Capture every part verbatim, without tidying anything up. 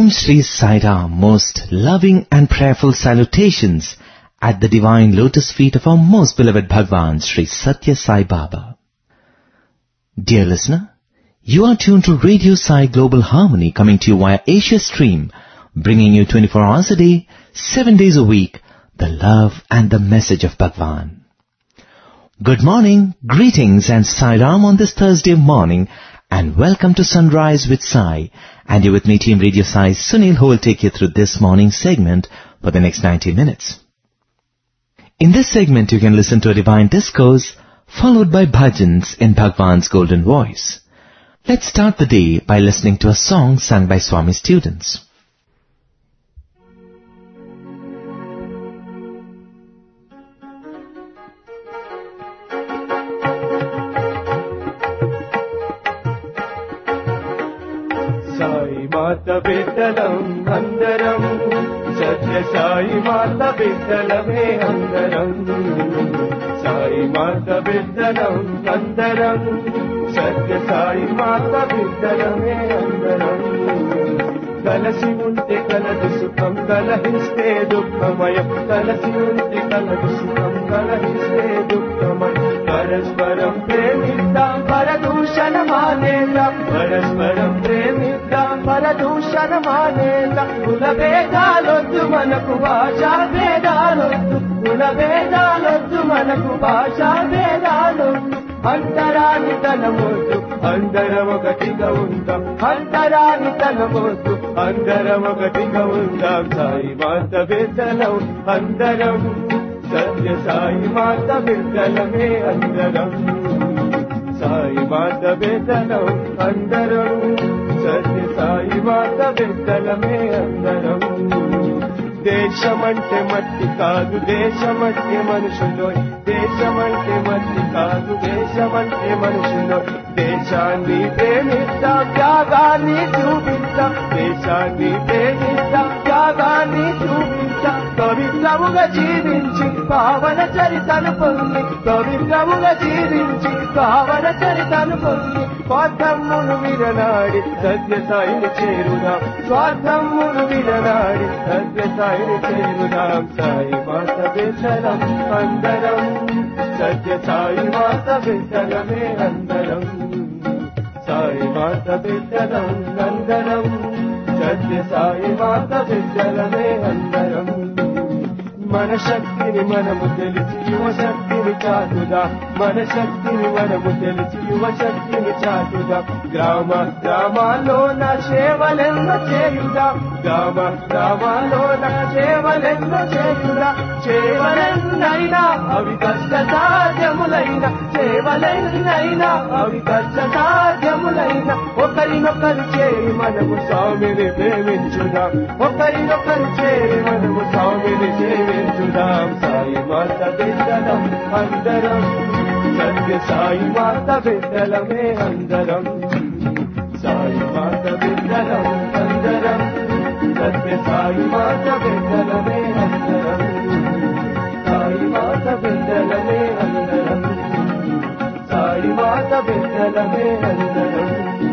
Om Shri Sai Ram, most loving and prayerful salutations at the divine lotus feet of our most beloved Bhagwan, Shri Satya Sai Baba. Dear listener, you are tuned to Radio Sai Global Harmony, coming to you via Asia Stream, bringing you twenty-four hours a day, seven days a week, the love and the message of Bhagwan. Good morning, greetings and Sai Ram on this Thursday morning, and welcome to Sunrise with Sai. And you're with me, Team Radio Sai, Sunil, who will take you through this morning's segment for the next ninety minutes. In this segment, you can listen to a divine discourse, followed by bhajans in Bhagwan's golden voice. Let's start the day by listening to a song sung by Swami students. Sai Mata Bidalam Andaram, Satya Sai Mata Bidalame Andaram, Sai Mata Bidalam Andaram, Satya Sai Mata Bidalame Andaram. Kalasi unte kaladu sukham, kalahiste dukkhamayam, kalasi unte kaladu sukham, kalahiste dukkhamayam. Parasparam premitam paradushan maneta, parasparam premitam paradushan maneta. Kula vedaloddu manaku bhasha vedaloddu, kula vedaloddu manaku bhasha vedaloddu. Antarani tanamoddu, andaram okatiga undam, antarani tanamoddu, andaram okatiga undam. Sai Mata Bidalam Andaram, Satya Sai Mata Bidalame Andaram, Sai Mata Bidalam Andaram, Satya Sai Mata Bidalame Andaram. దేశమంటే మట్టి కాదు, దేశమంటే మనుషులో, దేశమంటే మట్టి కాదు, దేశమంటే మనుషులో. దేశాన్ని ప్రేమిద్దాం, త్యాగాన్ని చూపిద్దాం, దేశాన్ని ప్రేమిద్దాం, త్యాగాన్ని చూపిద్దాం. పవిత్రముగా జీవించి పావన చరితను పొంది, పవిత్రముగా జీవించి పావన చరితను పొంది, స్వార్థమును విరనాడి సత్య సాయిని చేరుదాం, స్వార్థమును విరనాడి సత్య సాయిని చేరుదాం. సాయి మాత బిడ్డలం అందరం, సత్య సాయి మాత బిడ్డలమే అందరం, సాయి మాత బిడ్డలం అందరం, సత్య సాయి మాత బిడ్డలమే అందరం. మన శక్తిని మనము తెలిసి యువశక్తిని చాటుదా, మన శక్తిని మనము తెలిసి యువశక్తిని చాటుదా. గ్రామ గ్రామాల్లో నా సేవలెన్నో చేయుదా, గ్రామ గ్రామాల్లో నా సేవలెన్నో చేయుదా. సేవలెన్నైనా అవి కష్ట సాధ్యములైన, సేవలెన్నైనా అవి కష్ట సాధ్యములైన. ఒకరినొకరు చేరి మనము స్వామిని ప్రేమించుదాం, ఒకరినొకరు చేరి మనము స్వామిని సేవించుదాం. సాయి మాత బిడ్డలం అందరం, సత్య సాయి మాత బిడ్డలమే అందరం, సాయి మాత బిడ్డలం అందరం, సత్య సాయి మాత బిడ్డలమే అందరం, సాయి మాత బిడ్డలమే అందరం, సాయి మాత బిడ్డలమే అందరం.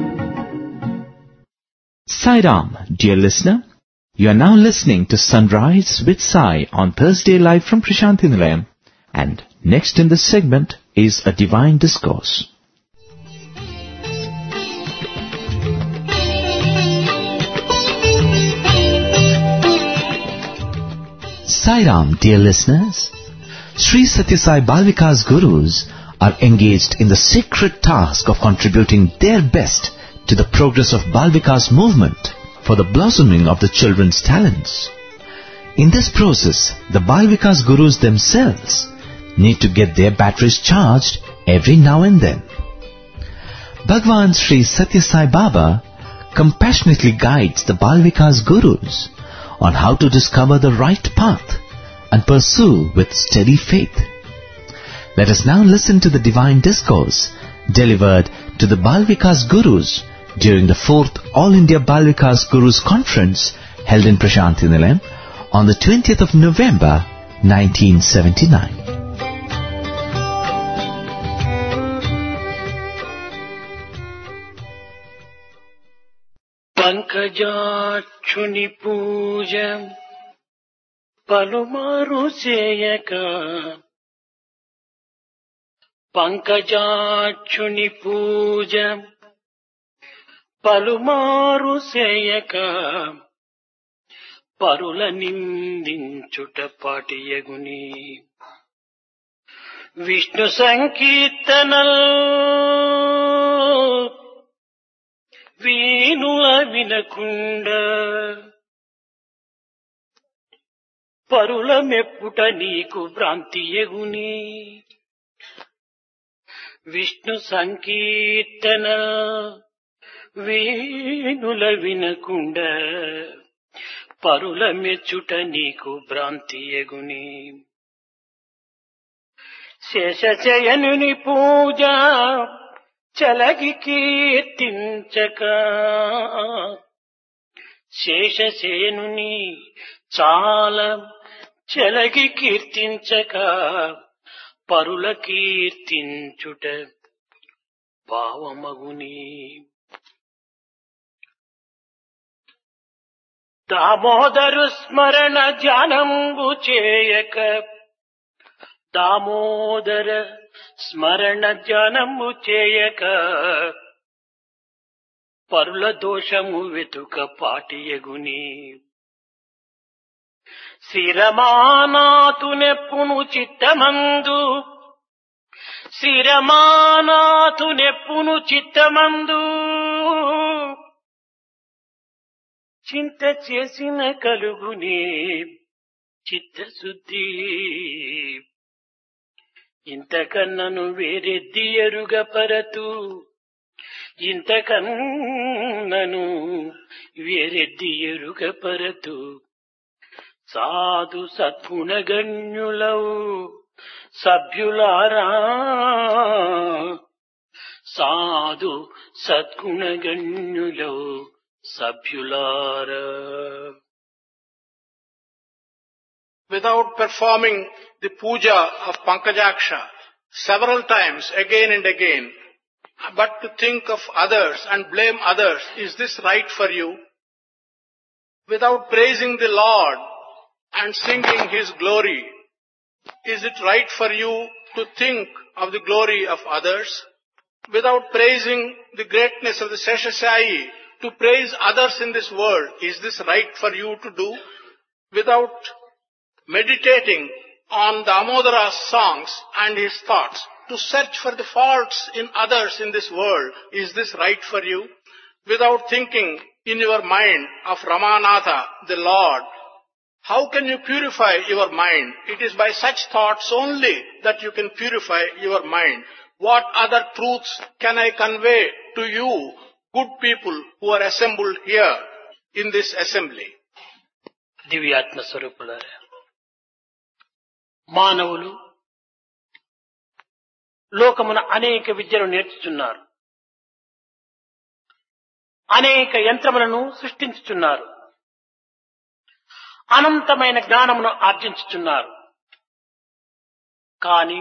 Sai Ram, dear listener, you are now listening to Sunrise with Sai on Thursday live from Prashanthi Nilayam, and next in this segment is a divine discourse. Sai Ram, dear listeners, Sri Satya Sai Bal Vikas Gurus are engaged in the sacred task of contributing their best to the progress of Bal Vikas movement for the blossoming of the children's talents. In this process, the Bal Vikas Gurus themselves need to get their batteries charged every now and then. Bhagwan Sri Satya Sai Baba compassionately guides the Bal Vikas Gurus on how to discover the right path and pursue with steady faith. Let us now listen to the divine discourse delivered to the Bal Vikas Gurus during the fourth All India Bal Vikas Gurus Conference held in Prashanthi Nilayam on the twentieth of November nineteen seventy-nine. పంకజాక్షుని పూజ పలుమారు చేయక పంకజాక్షుని పూజ పలుమారు చేయక పరుల నిందించుట పాటియగుని విష్ణు సంకీర్తనల్ వీణుల వినకుండ పరుల మెప్పుట నీకు భ్రాంతియగుని విష్ణు సంకీర్తన వీణుల వినకుండ పరుల మెచ్చుట నీకు భ్రాంతియగుని శేషశయనుని పూజ చలగి కీర్తించక శేషశయనుని చాలా చలగి కీర్తించక పరుల కీర్తించుట భావమగుని దామోదరు స్మరణ ధ్యానంబు చేయక దామోదర స్మరణ ధ్యానము చేయక పరుల దోషము వెతుక పాటియగుని శ్రీరమానాథునెప్పును చిత్తమందు శ్రీరమానాథునెప్పును చిత్తమందు చింత చేసిన కలుగుని చిత్తశుద్ధి ఇంతకన్నను వేరెద్ది ఎరుగ పరతు ఇంతకన్నను వేరెద్ది ఎరుగ పరతు సాధు సద్గుణగణ్యులవు సభ్యులారా సాధు సద్గుణగణ్యులవు సభ్యులారా. Without performing the puja of Pankajaksha several times again and again, but to think of others and blame others, is this right for you? Without praising the Lord and singing His glory, is it right for you to think of the glory of others? Without praising the greatness of the Seshashayi, to praise others in this world, is this right for you to do? Without meditating on Damodara's songs and his thoughts, to search for the faults in others in this world, is this right for you? Without thinking in your mind of Ramanatha, the Lord, how can you purify your mind? It is by such thoughts only that you can purify your mind. What other truths can I convey to you, good people who are assembled here in this assembly? దివ్యాత్మ స్వరూపులారా, మానవులు లోకమున అనేక విద్యలు నేర్చుచున్నారు, అనేక యంత్రములను సృష్టించుచున్నారు, అనంతమైన జ్ఞానమును ఆర్జించుచున్నారు. కానీ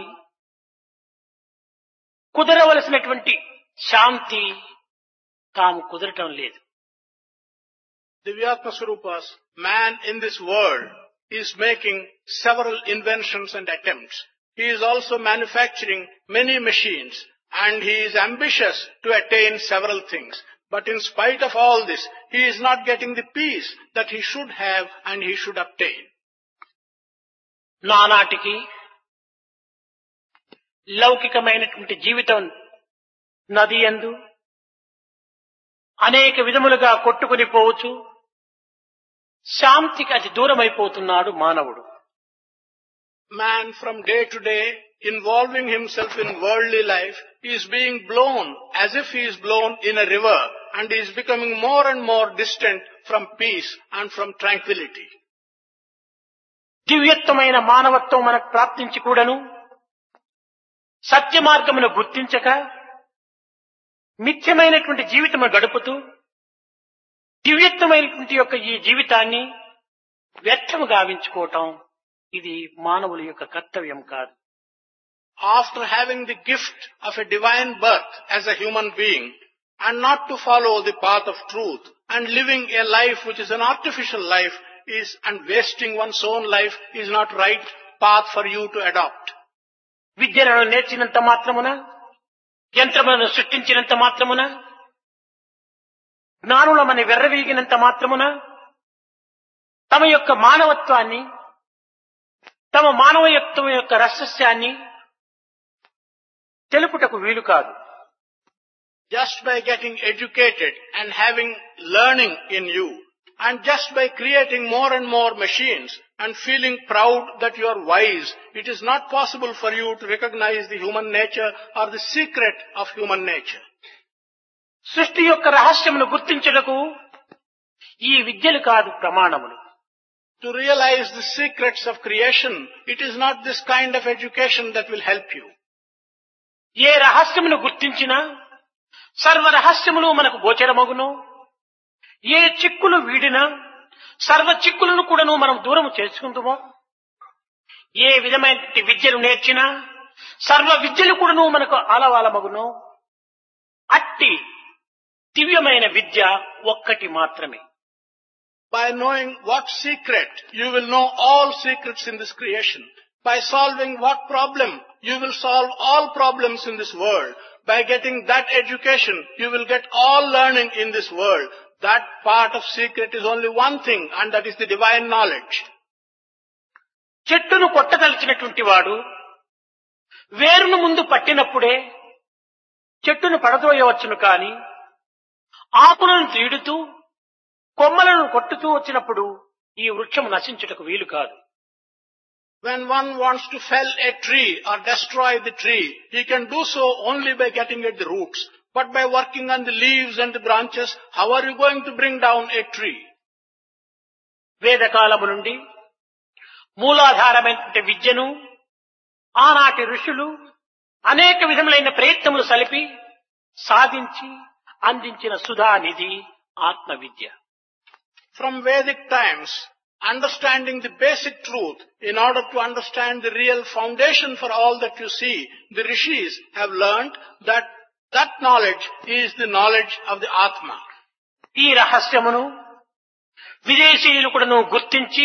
కుదరవలసినటువంటి శాంతి తాము కుదరటం లేదు. Divyatma Swarupas, man in this world is making several inventions and attempts. He is also manufacturing many machines and he is ambitious to attain several things. But in spite of all this, he is not getting the peace that he should have and he should obtain. నానాటికి లౌకికమైనటువంటి జీవితం నది యందు అనేక విధములుగా కొట్టుకుని పోవచ్చు, శాంతికి అతి దూరమైపోతున్నాడు మానవుడు. Man from day to day, involving himself in worldly life, is being blown as if he is blown in a river and is becoming more and more distant from peace and from tranquility. దివ్యత్వమైన మానవత్వం మనకు ప్రాప్తించి కూడాను సత్య మార్గమును గుర్తించక మిథ్యమైనటువంటి జీవితము గడుపుతూ దివ్యత్వమైనటువంటి యొక్క ఈ జీవితాన్ని వ్యర్థము గావించుకోవటం, ఇది మానవుల యొక్క కర్తవ్యం కాదు. After having the gift of a divine birth as a human being and not to follow the path of truth and living a life which is an artificial life is, and wasting one's own life is not right path for you to adopt. విద్యలను నేర్చినంత మాత్రమున, యంత్రములను సృష్టించినంత మాత్రమున, జ్ఞానులమని వెర్రవీగినంత మాత్రమున తమ యొక్క మానవత్వాన్ని, తమ మానవత్వం యొక్క రహస్యాన్ని తెలుపుటకు వీలు కాదు. Just by getting educated and having learning in you, and just by creating more and more machines and feeling proud that you are wise, it is not possible for you to recognize the human nature or the secret of human nature. సృష్టి యొక్క రహస్యమును గుర్తించుటకు ఈ విద్యలు కాదు ప్రమాణములు. To realize the secrets of creation, it is not this kind of education that will help you. ఏ రహస్యమును గుర్తించినా సర్వ రహస్యములు మనకు గోచరమగును. ఏ చిక్కులు వీడినా సర్వ చిక్కులను కూడాను మనం దూరం చేసుకుంటామో, ఏ విధమైన విద్యను నేర్చినా సర్వ విద్యలు కూడాను మనకు ఆలవాలమగును. అట్టి దివ్యమైన విద్య ఒక్కటి మాత్రమే. By knowing what secret, you will know all secrets in this creation. By solving what problem, you will solve all problems in this world. By getting that education, you will get all learning in this world. That part of secret is only one thing, and that is the divine knowledge. చెట్టును కొట్టదలిచినటువంటి వాడు వేరును ముందు పట్టినప్పుడే చెట్టును పడదోయవచ్చును కాని, ఆకులను తీడుతూ కొమ్మలను కొట్టుతూ వచ్చినప్పుడు ఈ వృక్షము నశించుటకు వీలు కాదు. When one wants to fell a tree or destroy the tree, he can do so only by getting at the roots. But by working on the leaves and the branches, how are you going to bring down a tree? వేదకాలము నుండి మూలాధారమైనటువంటి విద్యను ఆనాటి ఋషులు అనేక విధములైన ప్రయత్నములు సలిపి సాధించి అందించిన సుధానిధి ఆత్మ విద్య. From Vedic times, understanding the basic truth, in order to understand the real foundation for all that you see, the rishis have learned that that knowledge is the knowledge of the Atma. ఈ రహస్యమును విదేశీయులు కూడాను గుర్తించి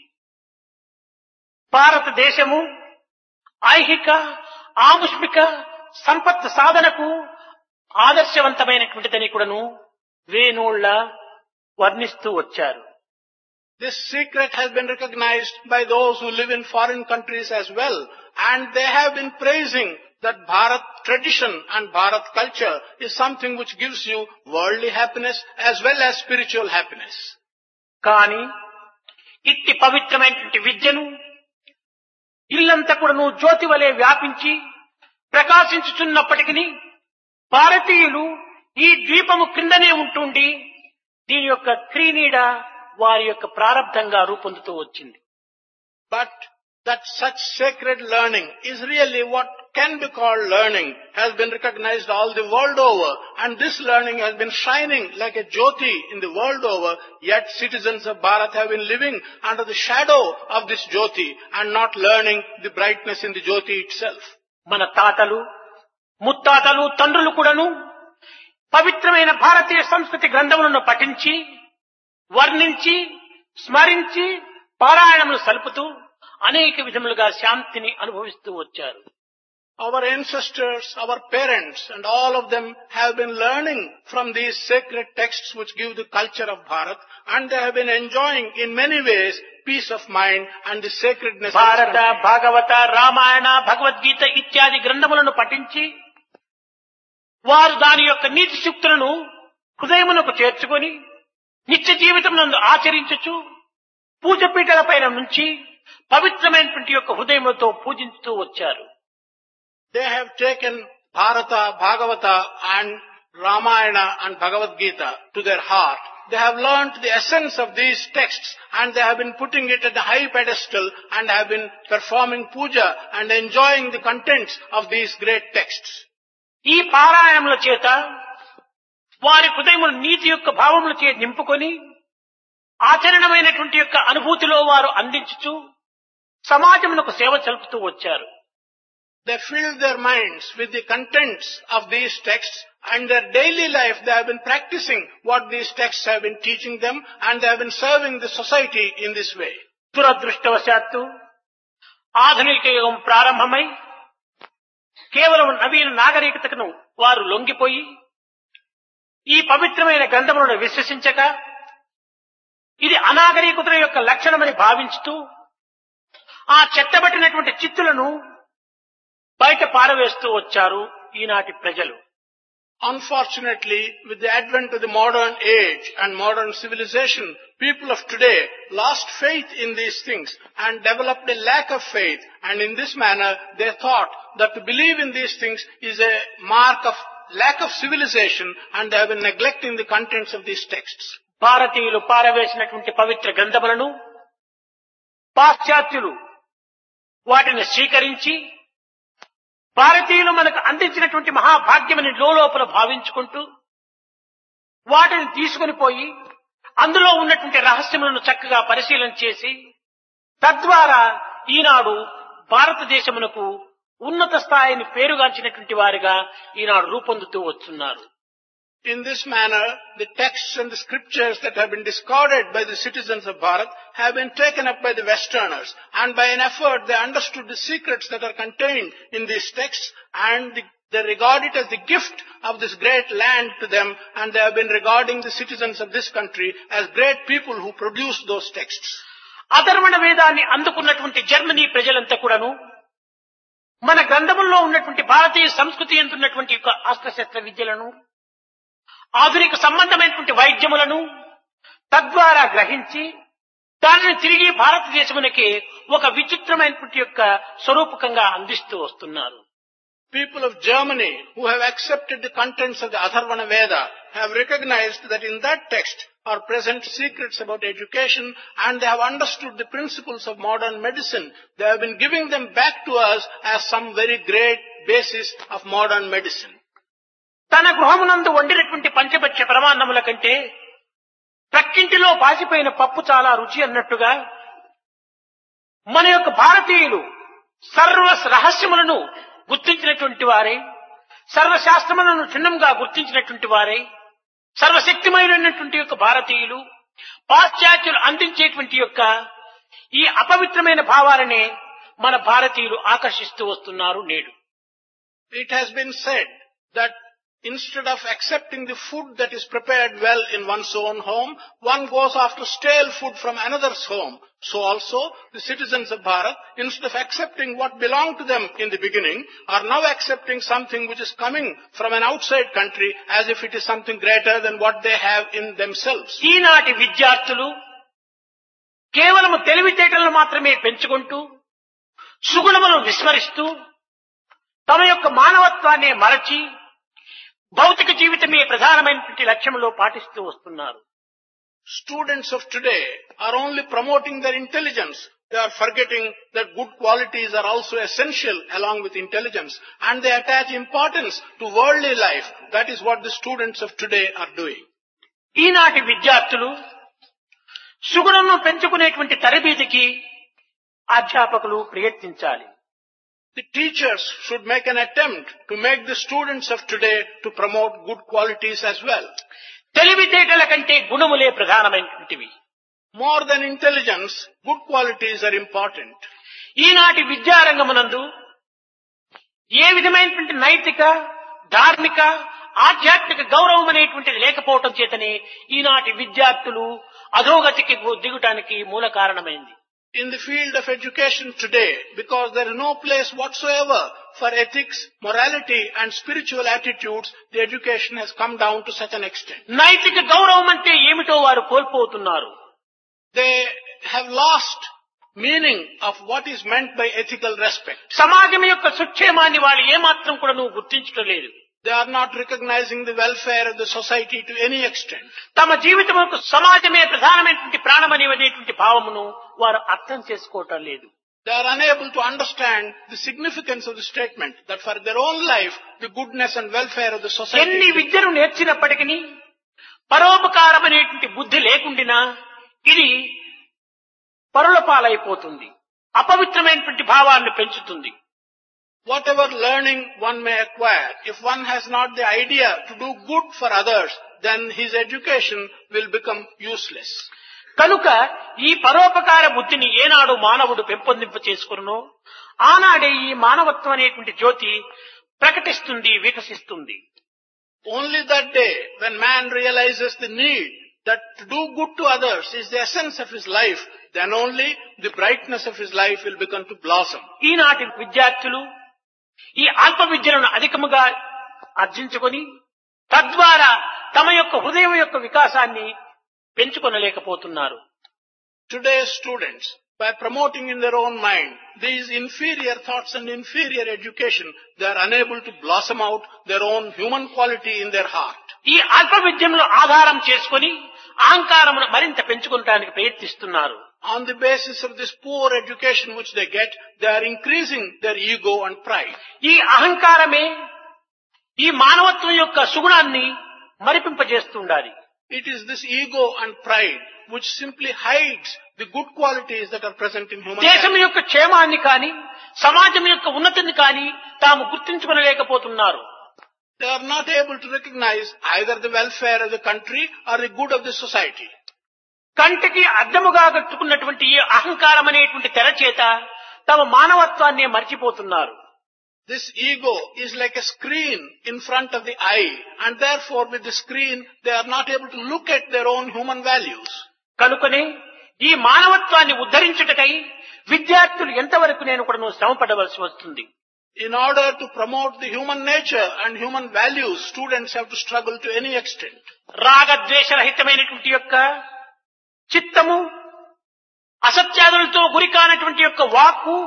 భారతదేశము ఐహిక ఆముష్మిక సంపత్ సాధనకు ఆదర్శవంతమైనటువంటిదని కూడాను వేణోళ్ల వర్ణిస్తూ వచ్చారు. This secret has been recognized by those who live in foreign countries as well, and they have been praising that Bharat tradition and Bharat culture is something which gives you worldly happiness as well as spiritual happiness. కానీ ఇట్టి పవిత్రమైనటువంటి విద్యను ఇల్లంతా కూడాను జ్యోతి వలె వ్యాపించి ప్రకాశించుచున్నప్పటికీ భారతీయులు ఈ ద్వీపము క్రిందనే ఉంటుండి దీని యొక్క క్రీనీడ వారి యొక్క ప్రారబ్ధంగా రూపొందుతూ వచ్చింది. But that such sacred learning is really what can be called learning has been recognized all the world over, and this learning has been shining like a jyoti in the world over, yet citizens of Bharat have been living under the shadow of this jyoti and not learning the brightness in the jyoti itself. మన తాతలు ముత్తాతలు తండ్రులు కూడాను పవిత్రమైన భారతీయ సంస్కృతి గ్రంథములను పఠించి వర్ణించి స్మరించి పారాయణములు సలుపుతూ అనేక విధములుగా శాంతిని అనుభవిస్తూ వచ్చారు. Our ancestors, our parents, and all of them have been learning from these sacred texts which give the culture of Bharat, and they have been enjoying in many ways peace of mind and the sacredness of భారత భాగవత రామాయణ భగవద్గీత ఇత్యాది గ్రంథములను పఠించి వారు దాని యొక్క నీతి సూక్తులను హృదయమునకు చేర్చుకొని నిత్య జీవితమునందు ఆచరించుచు పూజపీఠల పైన నుంచి పవిత్రమైనటువంటి యొక్క హృదయములతో పూజించుతూ వచ్చారు. They have taken Bharata, Bhagavata and Ramayana and Bhagavad Gita to their heart. They have learnt the essence of these texts and they have been putting it at a high pedestal and have been performing puja and enjoying the contents of these great texts. ఈ పారాయణముల చేత వారి హృదయములు నీతి యొక్క భావముల చే నింపుకొని ఆచరణమైనటువంటి యొక్క అనుభూతిలో వారు అందించుచు సమాజమునకు సేవ చలుపుతూ వచ్చారు. they filled their minds with the contents of these texts, and their daily life they have been practicing what these texts have been teaching them, and they have been serving the society in this way. దురదృష్టవశాత్తు ఆధునిక యుగం ప్రారంభమై కేవలం నవీన నాగరికతను వారు లొంగిపోయి ఈ పవిత్రమైన గ్రంథములను విశ్వసించక ఇది అనాగరికత యొక్క లక్షణమని భావించుతూ ఆ చెత్తబట్టినటువంటి చిత్తులను బయట పారవేస్తూ వచ్చారు ఈనాటి ప్రజలు. Unfortunately, with the advent of the modern age and modern civilization, people of today lost faith in these things and developed a lack of faith, and in this manner they thought that to believe in these things is a mark of lack of civilization, and they have been neglecting the contents of these texts. భారతీయులు పారవేసినటువంటి పవిత్ర గ్రంథములను పాశ్చాత్యులు వాటిని స్వీకరించి భారతీయులు మనకు అందించినటువంటి మహాభాగ్యమని లోలోపల భావించుకుంటూ వాటిని తీసుకుని పోయి అందులో ఉన్నటువంటి రహస్యములను చక్కగా పరిశీలన చేసి తద్వారా ఈనాడు భారతదేశమునకు ఉన్నత స్థాయిని పేరుగాంచినటువంటి వారిగా ఈనాడు రూపొందుతూ వస్తున్నారు. In this manner, the texts and the scriptures that have been discarded by the citizens of Bharat have been taken up by the Westerners, and by an effort they understood the secrets that are contained in these texts, and the, they regard it as the gift of this great land to them, and they have been regarding the citizens of this country as great people who produced those texts. అధర్వణ వేదాన్ని అందుకున్నటువంటి Germany ప్రజలంతా కూడాను మన గ్రంథముల్లో ఉన్నటువంటి భారతీయ సంస్కృతి ఎందున్నటువంటి యొక్క అస్త్రశస్త్ర విద్యలను ఆధునిక సంబంధమైనటువంటి వైద్యములను తద్వారా గ్రహించి దానిని తిరిగి భారతదేశమునకి ఒక విచిత్రమైనటువంటి యొక్క స్వరూపకంగా అందిస్తూ వస్తున్నారు. People of Germany who have accepted the contents of the Atharvana Veda have recognized that in that text are present secrets about education, and they have understood the principles of modern medicine. They have been giving them back to us as some very great basis of modern medicine. తన గృహమునందు వండినటువంటి పంచభక్ష ప్రమాణముల కంటే ప్రక్కింటిలో బాసిపోయిన పప్పు చాలా రుచి అన్నట్టుగా మన యొక్క భారతీయులు సర్వ రహస్యములను గుర్తించినటువంటి వారే, సర్వశాస్త్రములను క్షుణ్ణంగా గుర్తించినటువంటి వారే, సర్వశక్తిమైనటువంటి యొక్క భారతీయులు పాశ్చాత్యులు అందించేటువంటి యొక్క ఈ అపవిత్రమైన భావాలనే మన భారతీయులు ఆకర్షిస్తూ వస్తున్నారు నేడు. It has been said that instead of accepting the food that is prepared well in one's own home, one goes after stale food from another's home. So also, the citizens of Bharat, instead of accepting what belonged to them in the beginning, are now accepting something which is coming from an outside country as if it is something greater than what they have in themselves. ఈనాటి విద్యార్థులు కేవలము తెలివితేటలను మాత్రమే పెంచుకుంటూ సుగుణములను విస్మరిస్తూ తమ యొక్క మానవత్వాన్ని మరచి భౌతిక జీవితమే ప్రధానమైనటువంటి లక్ష్యంలో పాటిస్తూ వస్తున్నారు. Students of today are only promoting their intelligence. They are forgetting that good qualities are also essential along with intelligence, and they attach importance to worldly life. That is what the students of today are doing. ఈనాటి విద్యార్థులు సుగుణమును పెంచుకునేటువంటి తరబేతికి అధ్యాపకులు ప్రయత్నించాలి. The teachers should make an attempt to make the students of today to promote good qualities as well. తెలివితేటల కంటే గుణములే ప్రధానమైనటువంటివి. More than intelligence, good qualities are important. ఈనాటి విద్యారంగమునందు ఏ విధమైనటువంటి నైతిక, ధార్మిక, ఆధ్యాత్మిక గౌరవం అనేటువంటిది లేకపోవటం చేతనే ఈనాటి విద్యార్థులు అధోగతికి దిగుటానికి మూల కారణమైంది. In the field of education today, because there is no place whatsoever for ethics, morality and spiritual attitudes, the education has come down to such an extent. నైతిక గౌరవం అంటే ఏమిటో వారు కోల్పోతున్నారు. They have lost meaning of what is meant by ethical respect. సమాజం యొక్క సుక్షేమాన్ని వాళ్ళు ఏమాత్రం కూడా నువ్వు గుర్తించలేదు. They are not recognizing the welfare of the society to any extent. తమ జీవితముకు సమాజమే ప్రధానమైనటువంటి ప్రాణమనేటువంటి భావమును వారు అర్థం చేసుకోవటం లేదు. They are unable to understand the significance of the statement that for their own life, the goodness and welfare of the society. ఎన్ని విద్యను నేర్చినప్పటికీ పరోపకారం అనేటువంటి బుద్ధి లేకుండినా ఇది పరుల పాలైపోతుంది, అపవిత్రమైనటువంటి భావాన్ని పెంచుతుంది. Whatever learning one may acquire, if one has not the idea to do good for others, then his education will become useless. కనుక ఈ పరోపకార బుద్ధిని ఏనాడు మానవుడు పెంపొందింప చేసుకును ఆనాడే ఈ మానవత్వం అనేటువంటి జ్యోతి ప్రకటిస్తుంది, వికసిస్తుంది. Only that day, when man realizes the need that to do good to others is the essence of his life, then only the brightness of his life will begin to blossom. ఈనాటి విద్యార్థులు ఈ అల్ప విద్యలను అధికముగా ఆర్జించుకొని తద్వారా తమ యొక్క హృదయం యొక్క వికాసాన్ని పెంచుకొనలేకపోతున్నారు. Today's students, by promoting in their own mind these inferior thoughts and inferior education, they are unable to blossom out their own human quality in their heart. ఈ అల్ప విద్యలో ఆధారం చేసుకొని అహంకారమును మరింత పెంచుకోవడానికి ప్రయత్నిస్తున్నారు. On the basis of this poor education which they get, they are increasing their ego and pride. ఈ అహంకారమే ఈ మానవత్వం యొక్క సుగుణాన్ని మరిపింపజేస్తుండాలి. It is this ego and pride which simply hides the good qualities that are present in human దేశం life. యొక్క క్షేమాన్ని కాని సమాజం యొక్క ఉన్నతిని కాని తాము గుర్తించుకొనలేకపోతున్నారు. They are not able to recognize either the welfare of the country or the good of the society. కంటికి అద్దముగా కట్టుకున్నటువంటి ఈ అహంకారం అనేటువంటి తెర చేత తమ మానవత్వాన్ని మర్చిపోతున్నారు. This ego is like a screen in front of the eye, and therefore with the screen they are not able to look at their own human values. కనుకనే ఈ మానవత్వాన్ని ఉద్ధరించుటకై విద్యార్థులు ఎంతవరకు నేను కూడా శ్రమపడవలసి వస్తుంది. In order to promote the human nature and human values, students have to struggle to any extent. రాగద్వేషరహితమైనటువంటి యొక్క చిత్తము, అసత్యాదులతో గురి కానటువంటి యొక్క వాక్కు,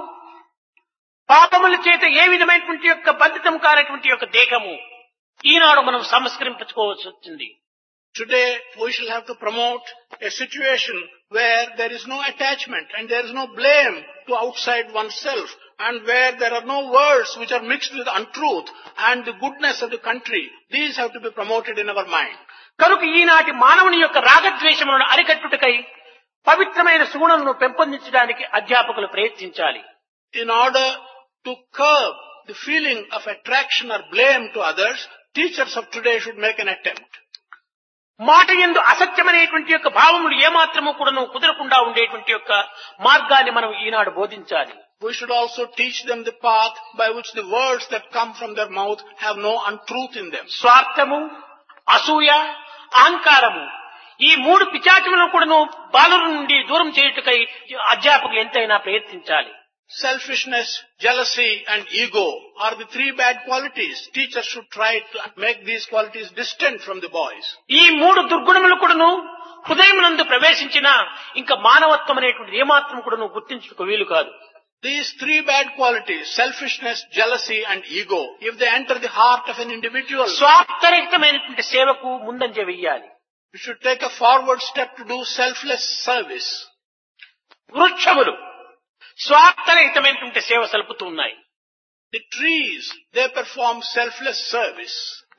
పాపముల చేత ఏ విధమైనటువంటి యొక్క బంధితం కానటువంటి యొక్క దేహము ఈనాడు మనం సంస్కరించుకోవాల్సి వచ్చింది. Today we shall have to promote a situation where there is no attachment and there is no blame to outside oneself, and where there are no words which are mixed with untruth and the goodness of the country. These have to be promoted in our mind. కనుక ఈనాటి మానవుని యొక్క రాగద్వేషములను అరికట్టుటకై పవిత్రమైన సుగుణములను పెంపొందించడానికి అధ్యాపకులు ప్రయత్నించాలి. In order to curb the feeling of attraction or blame to others, teachers of today should make an attempt. మాట యందు అసత్యమనేటువంటి యొక్క భావములు ఏమాత్రము కూడాను కుదరకుండా ఉండేటువంటి యొక్క మార్గాన్ని మనం ఈనాడు బోధించాలి. We should also teach them the path by which the words that come from their mouth have no untruth in them. స్వార్థము, అసూయ, అహంకారము ఈ మూడు పిశాచములను కూడాను బాలుల నుండి దూరం చేయుటకై అధ్యాపకులు ఎంతైనా ప్రయత్నించాలి. Selfishness, jealousy and ego are the three bad qualities. Teachers should try to make these qualities distant from the boys. ఈ మూడు దుర్గుణములు కూడాను హృదయమునందు ప్రవేశించినా ఇంకా మానవత్వం అనేటువంటి ఏమాత్రం కూడాను గుర్తించుటకు వీలు కాదు. These three bad qualities, selfishness, jealousy and ego, if they enter the heart of an individual, స్వార్థరహితమైనటువంటి సేవకు ముందంజ వెయ్యాలి. we should take a forward step to do selfless service. వృక్షములు స్వార్థరహితమైనటువంటి సేవ సలుపుతూ ఉన్నాయి. The trees, they perform selfless service.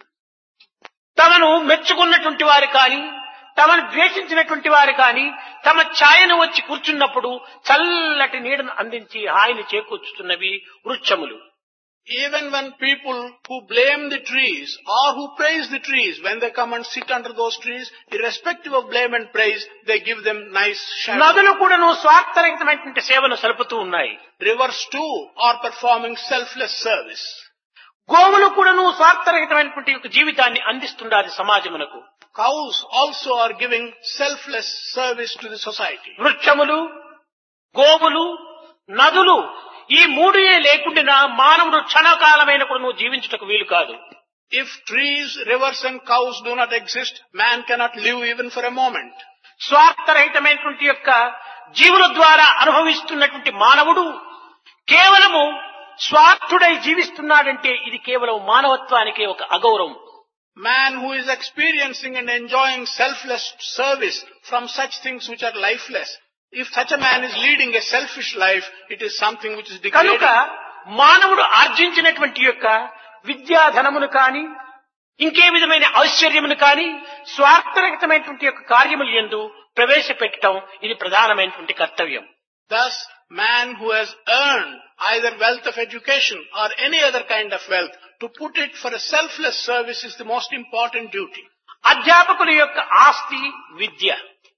తమను మెచ్చుకున్నటువంటి వారు కానీ తమను ద్వేషించినటువంటి వారు కానీ తమ ఛాయను వచ్చి కూర్చున్నప్పుడు చల్లటి నీడను అందించి హాయిని చేకూర్చుతున్నవి వృక్షములు. Even when people who blame the trees or who praise the trees, when they come and sit under those trees, irrespective of blame and praise, they give them nice shadow. నదులు కూడాను స్వార్థరహితమైనటువంటి సేవను సలుపుతూ ఉన్నాయి. Rivers too are performing selfless service. గోవులు కూడాను స్వార్థరహితమైనటువంటి యొక్క జీవితాన్ని అందిస్తున్నారు సమాజమునకు. Cows also are giving selfless service to the society. వృక్షములు, గోవులు, నదులు ఈ మూడే లేకుండా మానవుడు క్షణకాలమైన కూడా జీవించుటకు వీలు కాదు. If trees, rivers and cows do not exist, man cannot live even for a moment. స్వార్థరహితమైనటువంటి యొక్క జీవుల ద్వారా అనుభవిస్తున్నటువంటి మానవుడు కేవలము స్వార్థుడై జీవిస్తున్నాడంటే ఇది కేవలం మానవత్వానికి ఒక అగౌరవం. Man who is experiencing and enjoying selfless service from such things which are lifeless, if such a man is leading a selfish life, it is something which is degrading. కనుక మానవుడు ఆర్జించినటువంటి యొక్క విద్యాధనమును కాని ఇంకే విధమైన ఐశ్వర్యమును కాని స్వార్థరహితమైనటువంటి యొక్క కార్యములు యందు ప్రవేశపెట్టడం ఇది ప్రధానమైనటువంటి కర్తవ్యం. Thus, man who has earned either wealth of education or any other kind of wealth, to put it for a selfless service is the most important duty. అధ్యాపకుల యొక్క ఆస్తి విద్య.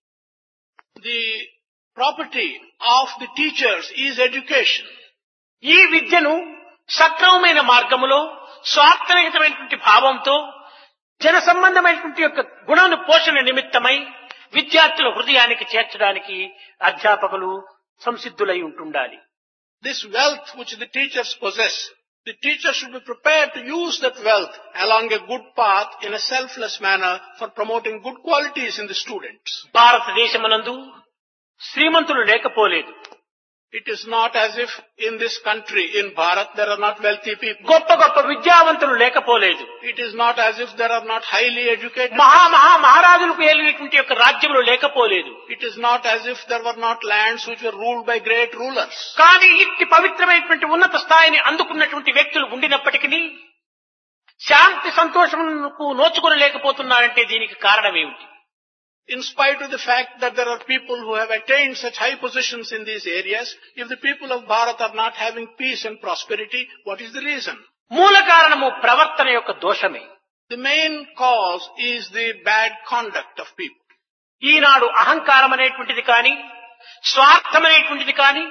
The property of the teachers is education. ఈ విద్యను సక్రమమైన మార్గములో స్వార్థరహితమైనటువంటి భావంతో జన సంబంధమైనటువంటి యొక్క గుణాను పోషణ నిమిత్తమై విద్యార్థుల హృదయానికి చేర్చడానికి అధ్యాపకులు సంసిద్ధులై ఉంటుండాలి. This wealth which the teachers possess, the teacher should be prepared to use that wealth along a good path in a selfless manner for promoting good qualities in the students. భారతదేశమునందు శ్రీమంతులు లేకపోలేదు. It is not as if in this country, in Bharat, there are not wealthy people. గొప్ప గొప్ప విద్యావంతులు లేకపోలేదు. It is not as if there are not highly educated. మహా మహా మహారాజులకు ఏలినటువంటి యొక్క రాజ్యములు లేకపోలేదు. It is not as if there were not lands which were ruled by great rulers. కానీ ఇట్టి పవిత్రమైనటువంటి ఉన్నత స్థాయిని అందుకున్నటువంటి వ్యక్తులు ఉండినప్పటికీ శాంతి సంతోషములకు నోచుకొనలేకపోతున్నారంటే దీనికి కారణం ఏమిటి? In spite of the fact that there are people who have attained such high positions in these areas, if the people of Bharat are not having peace and prosperity, what is the reason? మూల కారణము ప్రవర్తన యొక్క దోషమే. The main cause is the bad conduct of people. ఈనాడు అహంకారం అనేటువంటిది కానీ స్వార్థమనేటువంటిది కానీ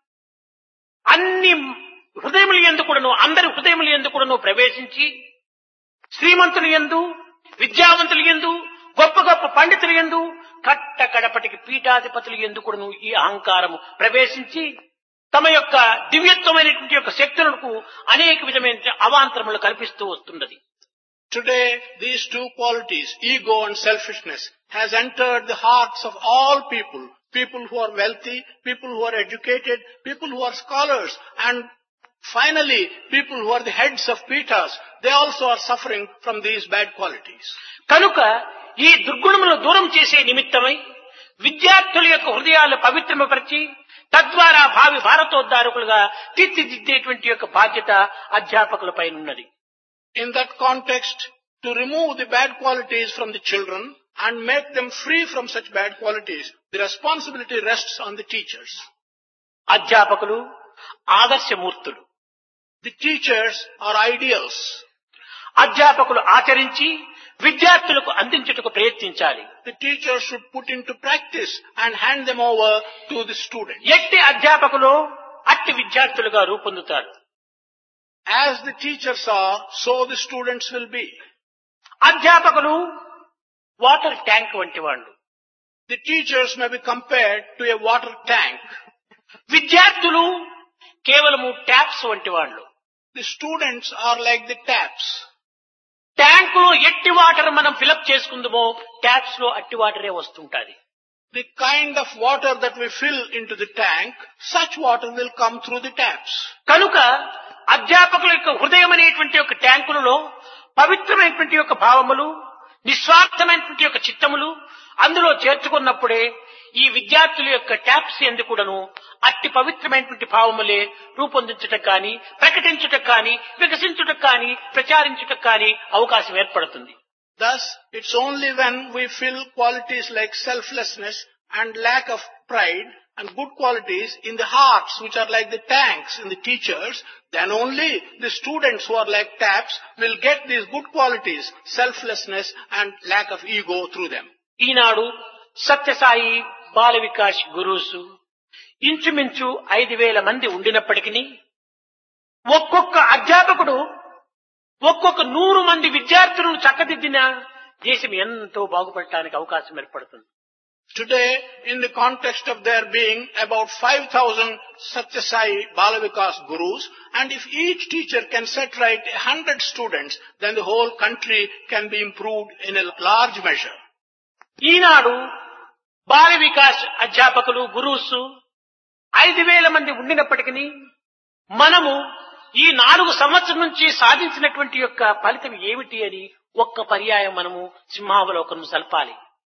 అన్ని హృదయముల యందు కూడాను అందరి హృదయముల యందు కూడాను ప్రవేశించి శ్రీమంతుల యందు విద్యావంతుల యందు గొప్ప గొప్ప పండితుల యందు కట్ట కడపటికి పీఠాధిపతుల యందు కూడాను ఈ అహంకారము ప్రవేశించి తమ యొక్క దివ్యత్వమైనటువంటి యొక్క శక్తులకు అనేక విధమైన అవాంతరములు కల్పిస్తూ వస్తున్నది. Today, these two qualities, ego and selfishness, has entered the hearts of all people. People who are wealthy, people who are educated, people who are scholars, and finally, people who are the heads of pithas, they also are suffering from these bad qualities. కనుక ఈ దుర్గుణములను దూరం చేసే నిమిత్తమై విద్యార్థుల యొక్క హృదయాలను పవిత్రమపరిచి తద్వారా భావి భారతోద్ధారకులుగా తీర్చిదిద్దేటువంటి యొక్క బాధ్యత అధ్యాపకులపై ఉన్నది. In that context, to remove the bad qualities from the children and make them free from such bad qualities, the responsibility rests on the teachers. అధ్యాపకులు ఆదర్శమూర్తులు. The teachers are ideals. అధ్యాపకులు ఆచరించి విద్యార్థులకు అందించుటకు ప్రయత్నించాలి. The teachers should put into practice and hand them over to the students. ఎట్టి అధ్యాపకులు అట్టి విద్యార్థులుగా రూపొందుతారు. As the teachers are, so the students will be. అధ్యాపకులు వాటర్ ట్యాంక్ వంటి వాళ్ళు. The teachers may be compared to a water tank. విద్యార్థులు కేవలము ట్యాప్స్ వంటి వాళ్ళు. The students are like the taps. Tank లో ఎట్టి వాటర్ మనం ఫిలప్ చేసుకుందామో ట్యాప్స్ లో అట్టి వాటరే వస్తుంటది. The kind of water that we fill into the tank, such water will come through the taps. కనుక అధ్యాపకుల యొక్క హృదయం అనేటువంటి యొక్క ట్యాంకులలో పవిత్రమైనటువంటి యొక్క భావములు నిస్వార్థమైనటువంటి యొక్క చిత్తములు అందులో చేర్చుకున్నప్పుడే ఈ విద్యార్థుల యొక్క ట్యాప్స్ యందు కూడాను అట్టి పవిత్రమైనటువంటి భావములే రూపొందించుట కానీ ప్రకటించుట కానీ వికసించుట కానీ ప్రచారించుట కానీ అవకాశం ఏర్పడుతుంది. Thus, it's only when we fill qualities like selflessness and lack of pride and good qualities in the hearts which are like the tanks in the teachers, then only the students who are like taps will get these good qualities, selflessness and lack of ego through them. ఈనాడు సత్యసాయి బాల వికాస్ గురూసు ఇంచుమించు ఐదు వేల మంది ఉండినప్పటికీ ఒక్కొక్క అధ్యాపకుడు ఒక్కొక్క నూరు మంది విద్యార్థులను చక్కదిద్దిన దేశం ఎంతో బాగుపడటానికి అవకాశం ఏర్పడుతుంది. Today, in the context of there being about five thousand Satya Sai Bala Vikas Gurus, and if each teacher can set right a hundred students, then the whole country can be improved in a large measure. ఈనాడు బాల వికాస్ అధ్యాపకులు గురూసు ఐదు వేల మంది ఉండినప్పటికీ మనము ఈ నాలుగు సంవత్సరం నుంచి సాధించినటువంటి యొక్క ఫలితం ఏమిటి అని ఒక్క పర్యాయం మనము సింహావలోకనం సల్పాలి.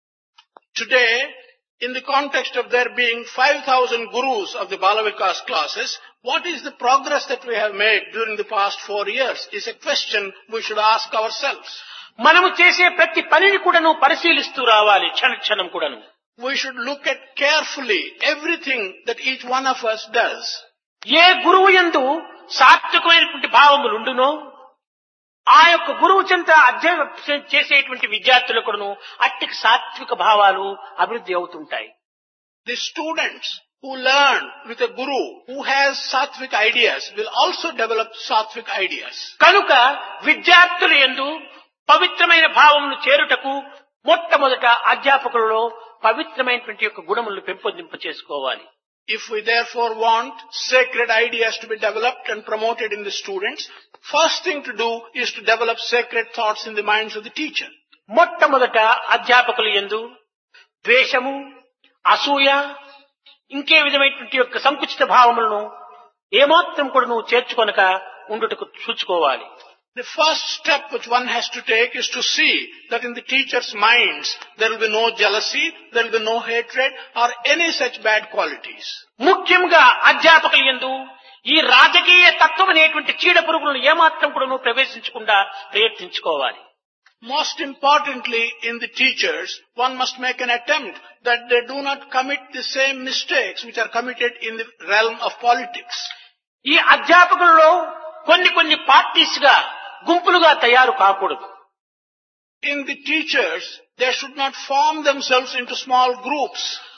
Today, in the context of there being five thousand gurus of the Bala Vikas classes, what is the progress that we have made during the past four years is a question we should ask ourselves. మనము చేసే ప్రతి పనిని కూడాను పరిశీలిస్తూ రావాలి క్షణ క్షణం కూడాను. we should look at carefully everything that each one of us does. ఏ గురువు యందు సాత్వికమైనటువంటి భావములు ఉండునో ఆ యొక్క గురువు చెంత అధ్యయనం చేసేటువంటి విద్యార్థులకును అట్టి సాత్విక భావాలు అభివృద్ధి అవుతుంటాయి. The students who learn with a guru who has sattvic ideas will also develop sattvic ideas. కనుక విద్యార్థులు యందు పవిత్రమైన భావములు చేరుటకు మొట్టమొదట అధ్యాపకులలో పవిత్రమైనటువంటి యొక్క గుణములను పెంపొందింప చేసుకోవాలి. If we therefore want sacred ideas to be developed and promoted in the students, first thing to do is to develop sacred thoughts in the minds of the teacher. మొట్టమొదట అధ్యాపకులు యందు ద్వేషము, అసూయ, ఇంకే విధమైనటువంటి యొక్క సంకుచిత భావములను ఏమాత్రం కూడా నువ్వు చేర్చుకొనక ఉండుటకు చూసుకోవాలి. The first step which one has to take is to see that in the teacher's minds there will be no jealousy, there will be no hatred or any such bad qualities. ముఖ్యంగా అధ్యాపకుల యందు ఈ రాజకీయ తత్వం అనేటువంటి చీడ పురుగులను ఏమాత్రం కూడా నువ్వు ప్రవేశించకుండా ప్రయత్నించుకోవాలి. Most importantly, in the teachers, one must make an attempt that they do not commit the same mistakes which are committed in the realm of politics. ఈ అధ్యాపకులలో కొన్ని కొన్ని పార్టీస్ గా గుంపులుగా తయారు కాకూడదు. In the teachers, they should not form themselves into small groups.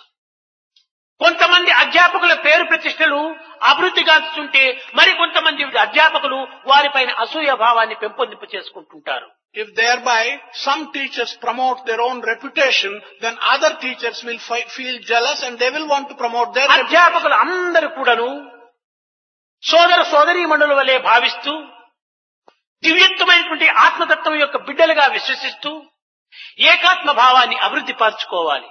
కొంతమంది అధ్యాపకుల పేరు ప్రతిష్టలు అభివృద్ధి గాంచుతుంటే మరి కొంతమంది అధ్యాపకులు వారిపైన అసూయ భావాన్ని పెంపొందింప చేసుకుంటుంటారు. If thereby some teachers promote their own reputation, then other teachers will fi- feel jealous and they will want to promote their reputation. అధ్యాపకులు అందరూ కూడాను సోదర సోదరీమణుల వలె భావిస్తూ దివ్యత్వమైనటువంటి ఆత్మతత్వం యొక్క బిడ్డలుగా విశ్వసిస్తూ ఏకాత్మ భావాన్ని అభివృద్ధి పరచుకోవాలి.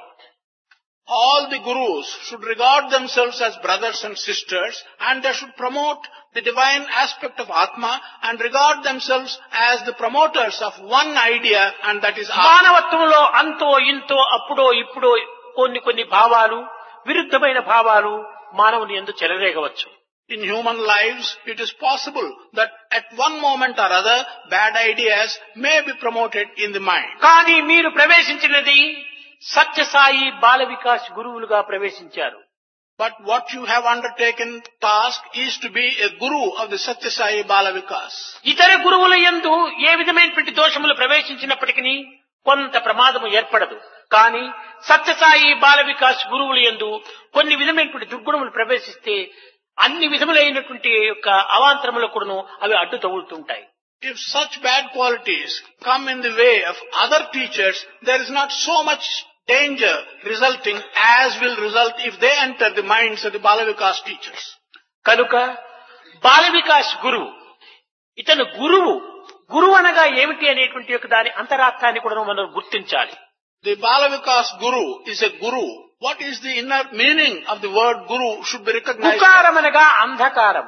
All the gurus should regard themselves as brothers and sisters, and they should promote the divine aspect of Atma and regard themselves as the promoters of one idea, and that is Atma. మానవత్వంలో అంతో ఇంతో అప్పుడో ఇప్పుడో కొన్ని కొన్ని భావాలు విరుద్ధమైన భావాలు మానవుని యందు చెలరేగవచ్చు. In human lives, it is possible that at one moment or other, bad ideas may be promoted in the mind. కానీ మీరు ప్రవేశించినది సత్యసాయి బాల వికాస్ గురువులుగా ప్రవేశించారు. But what you have undertaken task is to be a guru of the Satya Sai Bala Vikas. ఇతర గురువుల యందు ఏ విధమైనటువంటి దోషములు ప్రవేశించినప్పటికీ కొంత ప్రమాదము ఏర్పడదు. కానీ సత్యసాయి బాల వికాస్ గురువుల యందు కొన్ని విధమైనటువంటి దుర్గుణములు ప్రవేశిస్తే అన్ని విధములైనటువంటి యొక్క అవాంతరములు కూడాను అవి అడ్డు తగులుతుంటాయి. If such bad qualities come in the way of other teachers, there is not so much danger resulting as will result if they enter the minds of the Bala Vikas teachers. కనుక బాల వికాస్ గురువు ఇతను గురువు గురువు అనగా ఏమిటి అనేటువంటి యొక్క దాని అంతరార్థాన్ని కూడా మనం గుర్తించాలి. The Bala Vikas Guru is a guru. What is the inner meaning of the word guru should be recognized. ఉకారం అనగా అంధకారము.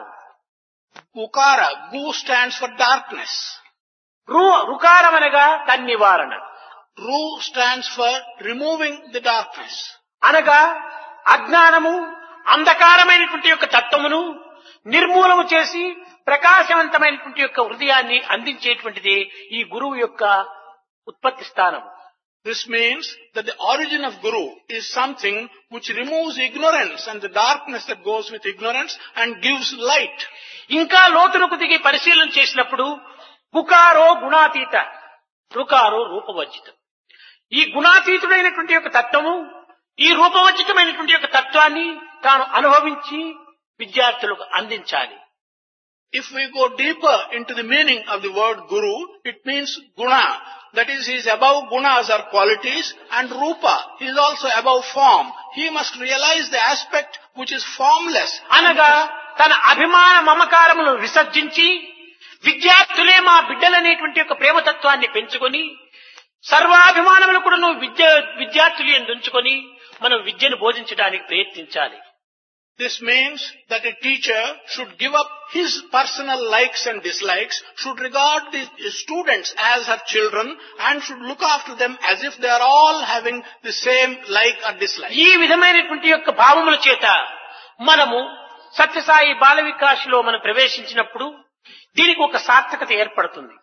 Ukara, Gu stands for darkness. రు రుకారం అనగా తన్నివారణ. Ru stands for removing the darkness. అనగా అజ్ఞానము అంధకారమైనటువంటి యొక్క తత్వమును నిర్మూలము చేసి ప్రకాశవంతమైనటువంటి యొక్క హృదయాన్ని అందించేటువంటిది ఈ గురువు యొక్క ఉత్పత్తి స్థానం. This means that the origin of Guru is something which removes ignorance and the darkness that goes with ignorance and gives light. ఇంకా లోతులకు దిగి పరిశీలన చేసినప్పుడు గుకారో గుణాతీత, రుకారో రూపవర్జితం. ఈ గుణాతీతుడైనటువంటి యొక్క తత్వము ఈ రూపవర్జితమైనటువంటి యొక్క తత్వాన్ని తాను అనుభవించి విద్యార్థులకు అందించాలి. If we go deeper into the meaning of the word Guru, it means Guna. That is, he is above gunas or qualities, and Rupa, he is also above form. He must realize the aspect which is formless. అనగా తన అభిమాన మమకారములను విసర్జించి విద్యార్థులే మా బిడ్డలనేటువంటి యొక్క ప్రేమతత్వాన్ని పెంచుకొని సర్వాభిమానములు కూడా నువ్వు విద్య విద్యార్థులు ఎందుంచుకొని మనం విద్యను బోధించడానికి ప్రయత్నించాలి. This means that a teacher should give up his personal likes and dislikes, should regard the students as her children, and should look after them as if they are all having the same like or dislike. ఈ విధమైనటువంటి యొక్క భావముల చేత మనము సత్యసాయి బాల వికాస్ లో మనం ప్రవేశించినప్పుడు దీనికి ఒక సార్థకత ఏర్పడుతుంది.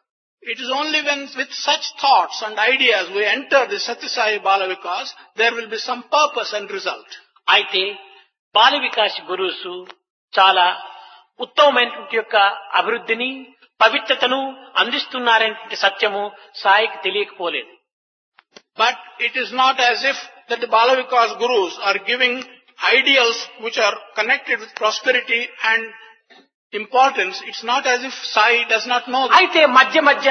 It is only when with such thoughts and ideas we enter the Satyasai Bala Vikas, there will be some purpose and result. అయితే బాల వికాస్ గురువుసు చాలా ఉత్తమమైనటువంటి యొక్క అభివృద్ధిని పవిత్రతను అందిస్తున్నారనే సత్యము సాయికి తెలియకపోలేదు. But it is not as if that the Bala Vikas Gurus are giving ideals which are connected with prosperity and importance. It's not as if Sai does not know that. అయితే మధ్య మధ్య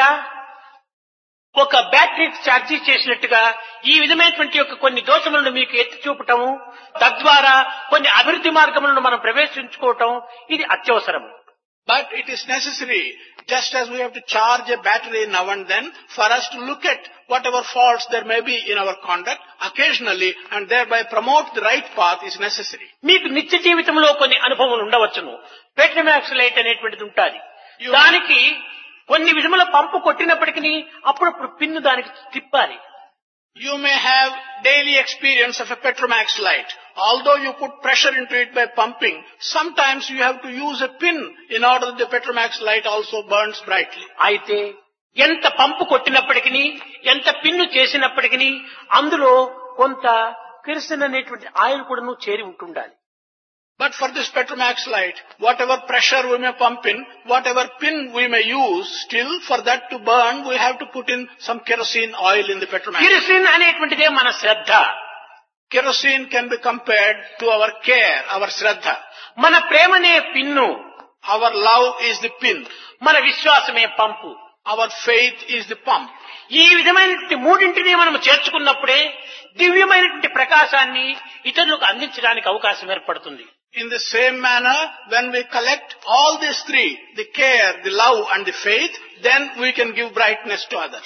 ఒక బ్యాటరీ ఛార్జీ చేసినట్టుగా ఈ విధమైనటువంటి యొక్క కొన్ని దోషములను మీకు ఎత్తి చూపటము, తద్వారా కొన్ని అభివృద్ధి మార్గములను మనం ప్రవేశించుకోవటం ఇది అత్యవసరం. But it is necessary, just as we have to charge a battery now and then, for us to look at whatever faults there may be in our conduct occasionally and thereby promote the right path is necessary. మీకు నిత్య జీవితంలో కొన్ని అనుభవాలు ఉండవచ్చును. Petromax light అనేటువంటిది ఉంటుంది. దానికి కొన్ని విధముల పంపు కొట్టినప్పటికీ అప్పుడప్పుడు పిన్ను దానికి తిప్పాలి. You may have daily experience of a Petromax light. Although you put pressure into it by pumping, sometimes you have to use a pin in order that the Petromax light also burns brightly. అయితే ఎంత పంపు కొట్టినప్పటికీ ఎంత pin చేసినప్పటికీ అందులో కొంత kerosene అనేటువంటి oil కూడా చేరి ఉంటుండాలి. But for this Petromax light, whatever pressure we may pump in, whatever pin we may use, still for that to burn, we have to put in some kerosene oil in the Petromax. Kerosene అనేటువంటిదే మన శ్రద్ధ. Kerosene can be compared to our care, our shraddha. మన ప్రేమనే pin. Our love is the pin. మన విశ్వాసమే పంపు. Our faith is the pump. ఈ విధమైనటువంటి మూడింటిని మనం చేర్చుకున్నప్పుడే దివ్యమైనటువంటి ప్రకాశాన్ని ఇతరులకు అందించడానికి అవకాశం ఏర్పడుతుంది. In the same manner, when we collect all these three, the care, the love and the faith, then we can give brightness to others.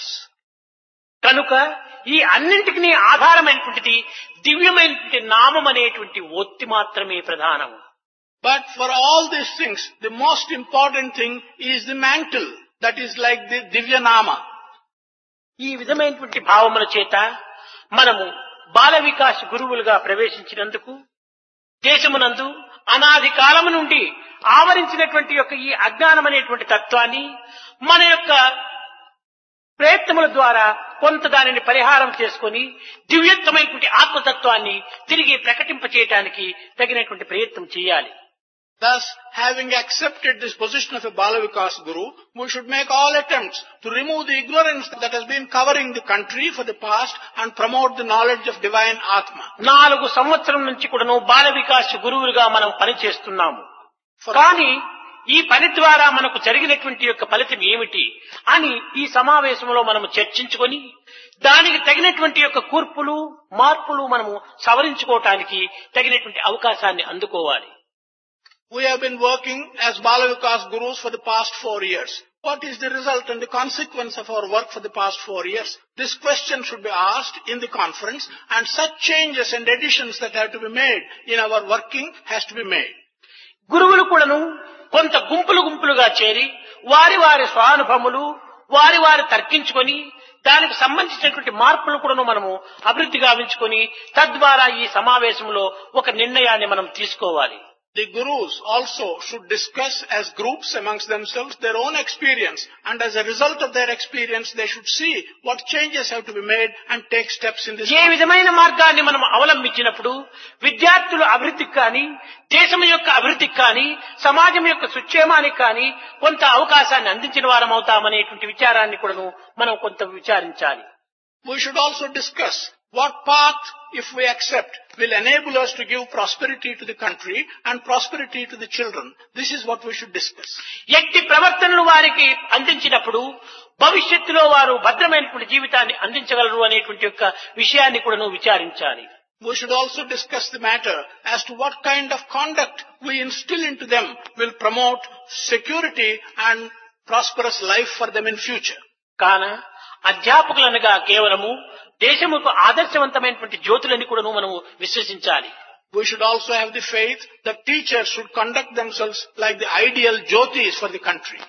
కనుక ఈ అన్నింటికి ఆధారమైనటువంటిది దివ్యమైనటువంటి నామం అనేటువంటి ఒత్తి మాత్రమే ప్రధానం. But for all these things, the most important thing is the mantle, that is like the Divya Nama. ఈ విధమైనటువంటి భావముల చేత మనము బాల వికాస్ గురువులుగా ప్రవేశించినందుకు దేశమునందు అనాది కాలము నుండి ఆవరించినటువంటి యొక్క ఈ అజ్ఞానం అనేటువంటి తత్వాన్ని మన యొక్క ప్రయత్నముల ద్వారా కొంత దానిని పరిహారం చేసుకుని దివ్యత్వమైనటువంటి ఆత్మతత్వాన్ని తిరిగి ప్రకటింపచేయడానికి తగినటువంటి ప్రయత్నం చేయాలి. Thus, having accepted this position of a Bala Vikas Guru, we should make all attempts to remove the ignorance that has been covering the country for the past and promote the knowledge of divine Atma. నాలుగు సంవత్సరం నుంచి కూడాను బాల వికాస్ గురువులుగా మనం పనిచేస్తున్నాము. కానీ ఈ పని ద్వారా మనకు జరిగినటువంటి యొక్క ఫలితం ఏమిటి అని ఈ సమావేశంలో మనము చర్చించుకొని దానికి తగినటువంటి యొక్క కూర్పులు మార్పులు మనము సవరించుకోవటానికి తగినటువంటి అవకాశాన్ని అందుకోవాలి. We have been working as Bala Vikas Gurus for the past four years. What is the result and the consequence of our work for the past four years? This question should be asked in the conference, and such changes and additions that have to be made in our working has to be made. గురువులు కూడాను కొంత గుంపులు గుంపులుగా చేరి వారి వారి స్వానుభవములు వారి వారి తర్కించుకొని దానికి సంబంధించినటువంటి మార్పులు కూడాను మనము అభివృద్ధి గావించుకొని తద్వారా ఈ సమావేశంలో ఒక నిర్ణయాన్ని మనం తీసుకోవాలి. The Gurus also should discuss as groups amongst themselves their own experience, and as a result of their experience they should see what changes have to be made and take steps in this. ఏ విధమైన మార్గాన్ని మనం అవలంబించినప్పుడు విద్యార్థుల అభివృద్ధికి కానీ దేశం యొక్క అభివృద్ధికి కానీ సమాజం యొక్క సుక్షేమానికి కానీ కొంత అవకాశాన్ని అందించిన వారం అవుతామనేటువంటి విచారాన్ని కూడా మనం కొంత విచారించాలి. We should also discuss what path, if we accept, will enable us to give prosperity to the country and prosperity to the children. This is what we should discuss. ఎట్టి ప్రవర్తనలు వారికి అందించినప్పుడు భవిష్యత్తులో వారు భద్రమైనటువంటి జీవితాన్ని అందించగలరు అనేటువంటి యొక్క విషయాన్ని కూడా నువ్వు విచారించాలి. We should also discuss the matter as to what kind of conduct we instill into them will promote security and prosperous life for them in future. కాన అధ్యాపకులనగా కేవలము దేశముకు ఆదర్శవంతమైనటువంటి జ్యోతులని కూడా మనము విశ్వసించాలి. We should also have the faith that teachers should conduct themselves like the ideal jyotis for the country.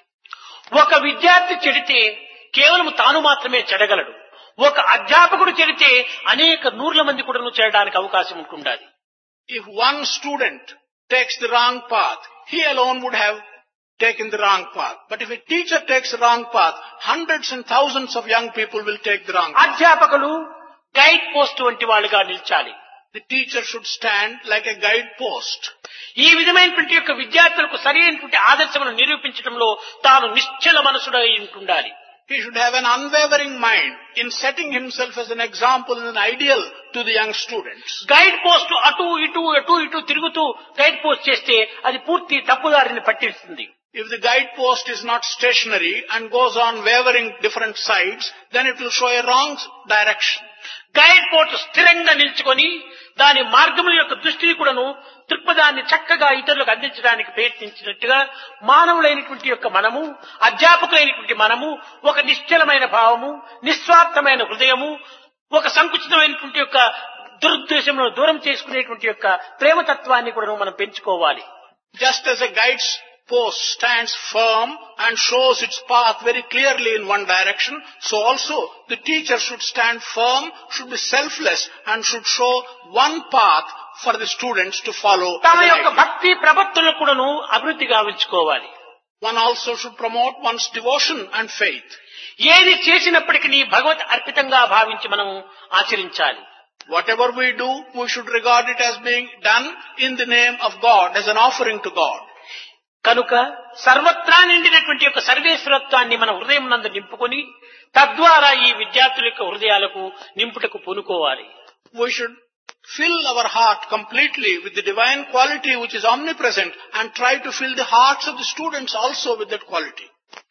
ఒక విద్యార్థి చెడితే కేవలం తాను మాత్రమే చెడగలడు. ఒక అధ్యాపకుడు చెడితే అనేక నూర్ల మంది కూడా చెడడానికి అవకాశం ఉంటుండాలి. If one student takes the wrong path, he alone would have taken the wrong path. But if a teacher takes the wrong path, hundreds and thousands of young people will take the wrong path. అధ్యాపకులు guide post వంటి వాళ్ళుగా నిలిచాలి. The teacher should stand like a guide post. ఈ విధమైనటువంటి యొక్క విద్యార్థులకు సరైనటువంటి ఆదర్శమును నిరూపించడంలో తాను నిశ్చల మనసుడై ఉండాలి. He should have an unwavering mind in setting himself as an example and an ideal to the young students. Guide post అటు ఇటు అటు ఇటు తిరుగుతూ గైడ్ పోస్ట్ చేస్తే అది పూర్తి తప్పుదారిని పట్టిస్తుంది. If the guide post is not stationary and goes on wavering different sides, then it will show a wrong direction. Guide post స్థిరంగా నిల్చుకొని దాని మార్గముల యొక్క దృష్టిని కూడాను దృక్పథాన్ని చక్కగా ఇతరులకు అందించడానికి ప్రయత్నించినట్టుగా మానవులైనటువంటి యొక్క మనము, అధ్యాపకులైనటువంటి మనము ఒక నిశ్చలమైన భావము, నిస్వార్థమైన హృదయము, ఒక సంకుచితమైనటువంటి యొక్క దురుద్దేశములను దూరం చేసుకునేటువంటి యొక్క ప్రేమతత్వాన్ని కూడా మనం పెంచుకోవాలి. Just as a guide's post stands firm and shows its path very clearly in one direction, so also the teacher should stand firm, should be selfless and should show one path for the students to follow. తమ యొక్క భక్తి ప్రపత్తులను కూడాను అభివృద్ధి గావించుకోవాలి. One also should promote one's devotion and faith. ఏది చేసినప్పటికీ భగవత్ అర్పితంగా భావించి మనం ఆచరించాలి. Whatever we do, we should regard it as being done in the name of God, as an offering to God. కనుక సర్వత్రా నిండినటువంటి యొక్క సర్వేశ్వరత్వాన్ని మన హృదయం నందు నింపుకొని తద్వారా ఈ విద్యార్థుల యొక్క హృదయాలకు నింపుటకు పూనుకోవాలి. We should fill our heart completely with the divine quality which is omnipresent and try to fill the hearts of the students also with that quality.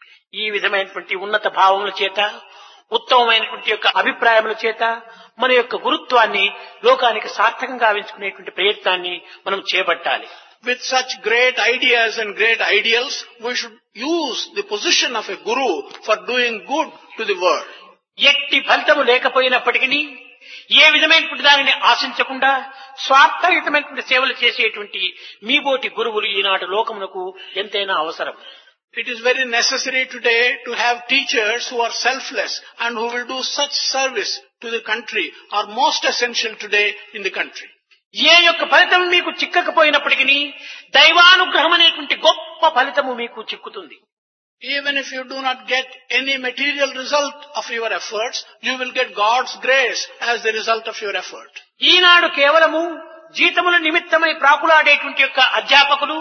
ఈ విధమైనటువంటి ఉన్నత భావముల చేత, ఉత్తమమైనటువంటి యొక్క అభిప్రాయముల చేత మన యొక్క గురుత్వాన్ని లోకానికి సార్థకంగా గావించుకునేటువంటి ప్రయత్నాన్ని మనం చేపట్టాలి. With such great ideas and great ideals, we should use the position of a guru for doing good to the world. ఎట్టి ఫలితము లేకపోయినప్పటికీ ఏ విధమైనటువంటి దానిని ఆశించకుండా స్వార్థయుతమైనటువంటి సేవలు చేసేటువంటి మీబోటి గురువులు ఈనాటి లోకమునకు ఎంతైనా అవసరం. It is very necessary today to have teachers who are selfless and who will do such service to the country are most essential today in the country. ఏ యొక్క ఫలితం మీకు చిక్కకపోయినప్పటికీ దైవానుగ్రహం అనేటువంటి గొప్ప ఫలితము మీకు చిక్కుతుంది. Even if you do not get any material result of your efforts, you will get God's grace as the result of your effort. ఈనాడు కేవలము జీతముల నిమిత్తమై ప్రాకులాడేటువంటి యొక్క అధ్యాపకులు,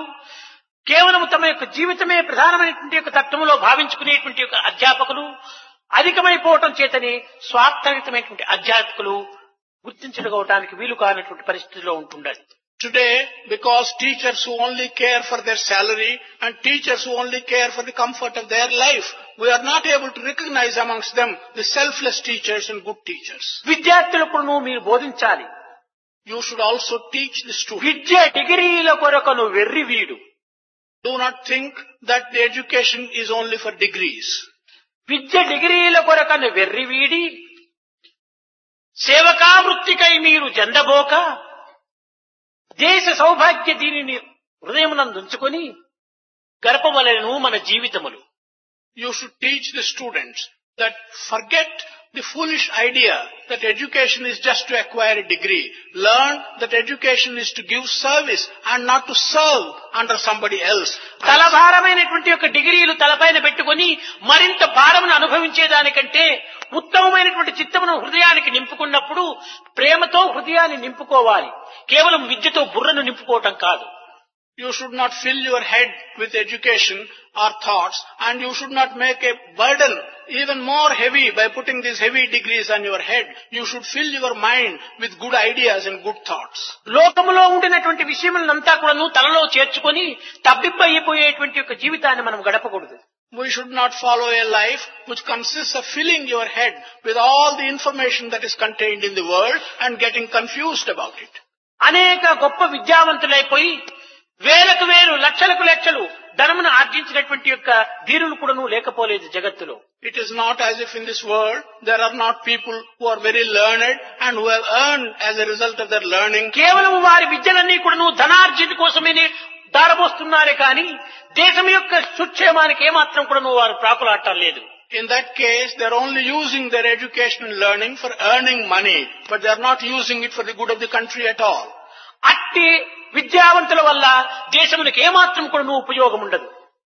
కేవలము తమ యొక్క జీవితమే ప్రధానమైనటువంటి యొక్క తత్వములో భావించుకునేటువంటి యొక్క అధ్యాపకులు అధికమైపోవటం చేతనే స్వార్థయుతమైనటువంటి అధ్యాపకులు గుర్తించగలగడానికి వీలు కానటువంటి పరిస్థితిలో ఉంటుండాలి. Today, because teachers who only care for their salary and teachers who only care for the comfort of their life, we are not able to recognize amongst them the selfless teachers and good teachers. విద్యార్థులకు మీరు బోధించాలి. You should also teach the students. విద్య డిగ్రీల కొరకను వెర్రివీడు. Do not think that the education is only for degrees. విద్య డిగ్రీల కొరకను వెర్రివీడి సేవకా వృత్తికై మీరు జందబోక దేశ సౌభాగ్య దీనిని హృదయమునందుంచుకొని గర్పవలెను మన జీవితములు. You should teach the students that forget the foolish idea that education is just to acquire a degree. Learn that education is to give service and not to serve under somebody else. తలభారమైనటువంటి యొక్క డిగ్రీలు తలపైన పెట్టుకొని మరింత భారమును అనుభవించేదానికంటే ఉత్తమమైనటువంటి చిత్తమును హృదయానికి నింపుకున్నప్పుడు ప్రేమతో హృదయాన్ని నింపుకోవాలి. కేవలం విద్యతో బుర్రను నింపుకోవటం కాదు. You should not fill your head with education or thoughts, and you should not make a burden even more heavy by putting these heavy degrees on your head. You should fill your mind with good ideas and good thoughts. లోకములో ఉండినటువంటి విషయములంతా కూడాను తలలో చేర్చుకొని తబ్బిబ్బయిపోయేటువంటి యొక్క జీవితాన్ని మనం గడపకూడదు. We should not follow a life which consists of filling your head with all the information that is contained in the world and getting confused about it. అనేక గొప్ప విద్యావంతులైపోయి వేలకు వేలు లక్షలకు లక్షలు ధనమును ఆర్జించినటువంటి యొక్క ధీరులు కూడాను లేకపోలేదు జగత్తులో. It is not as if in this world there are not people who are very learned and who have earned as a result of their learning. కేవలం వారి విద్యలన్నీ కూడాను ధనార్జిత కోసమే దారబోస్తున్నారే కానీ దేశం యొక్క సుక్షేమానికి ఏమాత్రం కూడాను వారు ప్రాకులాడటం లేదు. In that case, they are only using their education and learning for earning money, but they are not using it for the good of the country at all. అట్టి విద్యావంతుల వల్ల దేశమునికి ఏమాత్రం కూడా ఉపయోగం ఉండదు.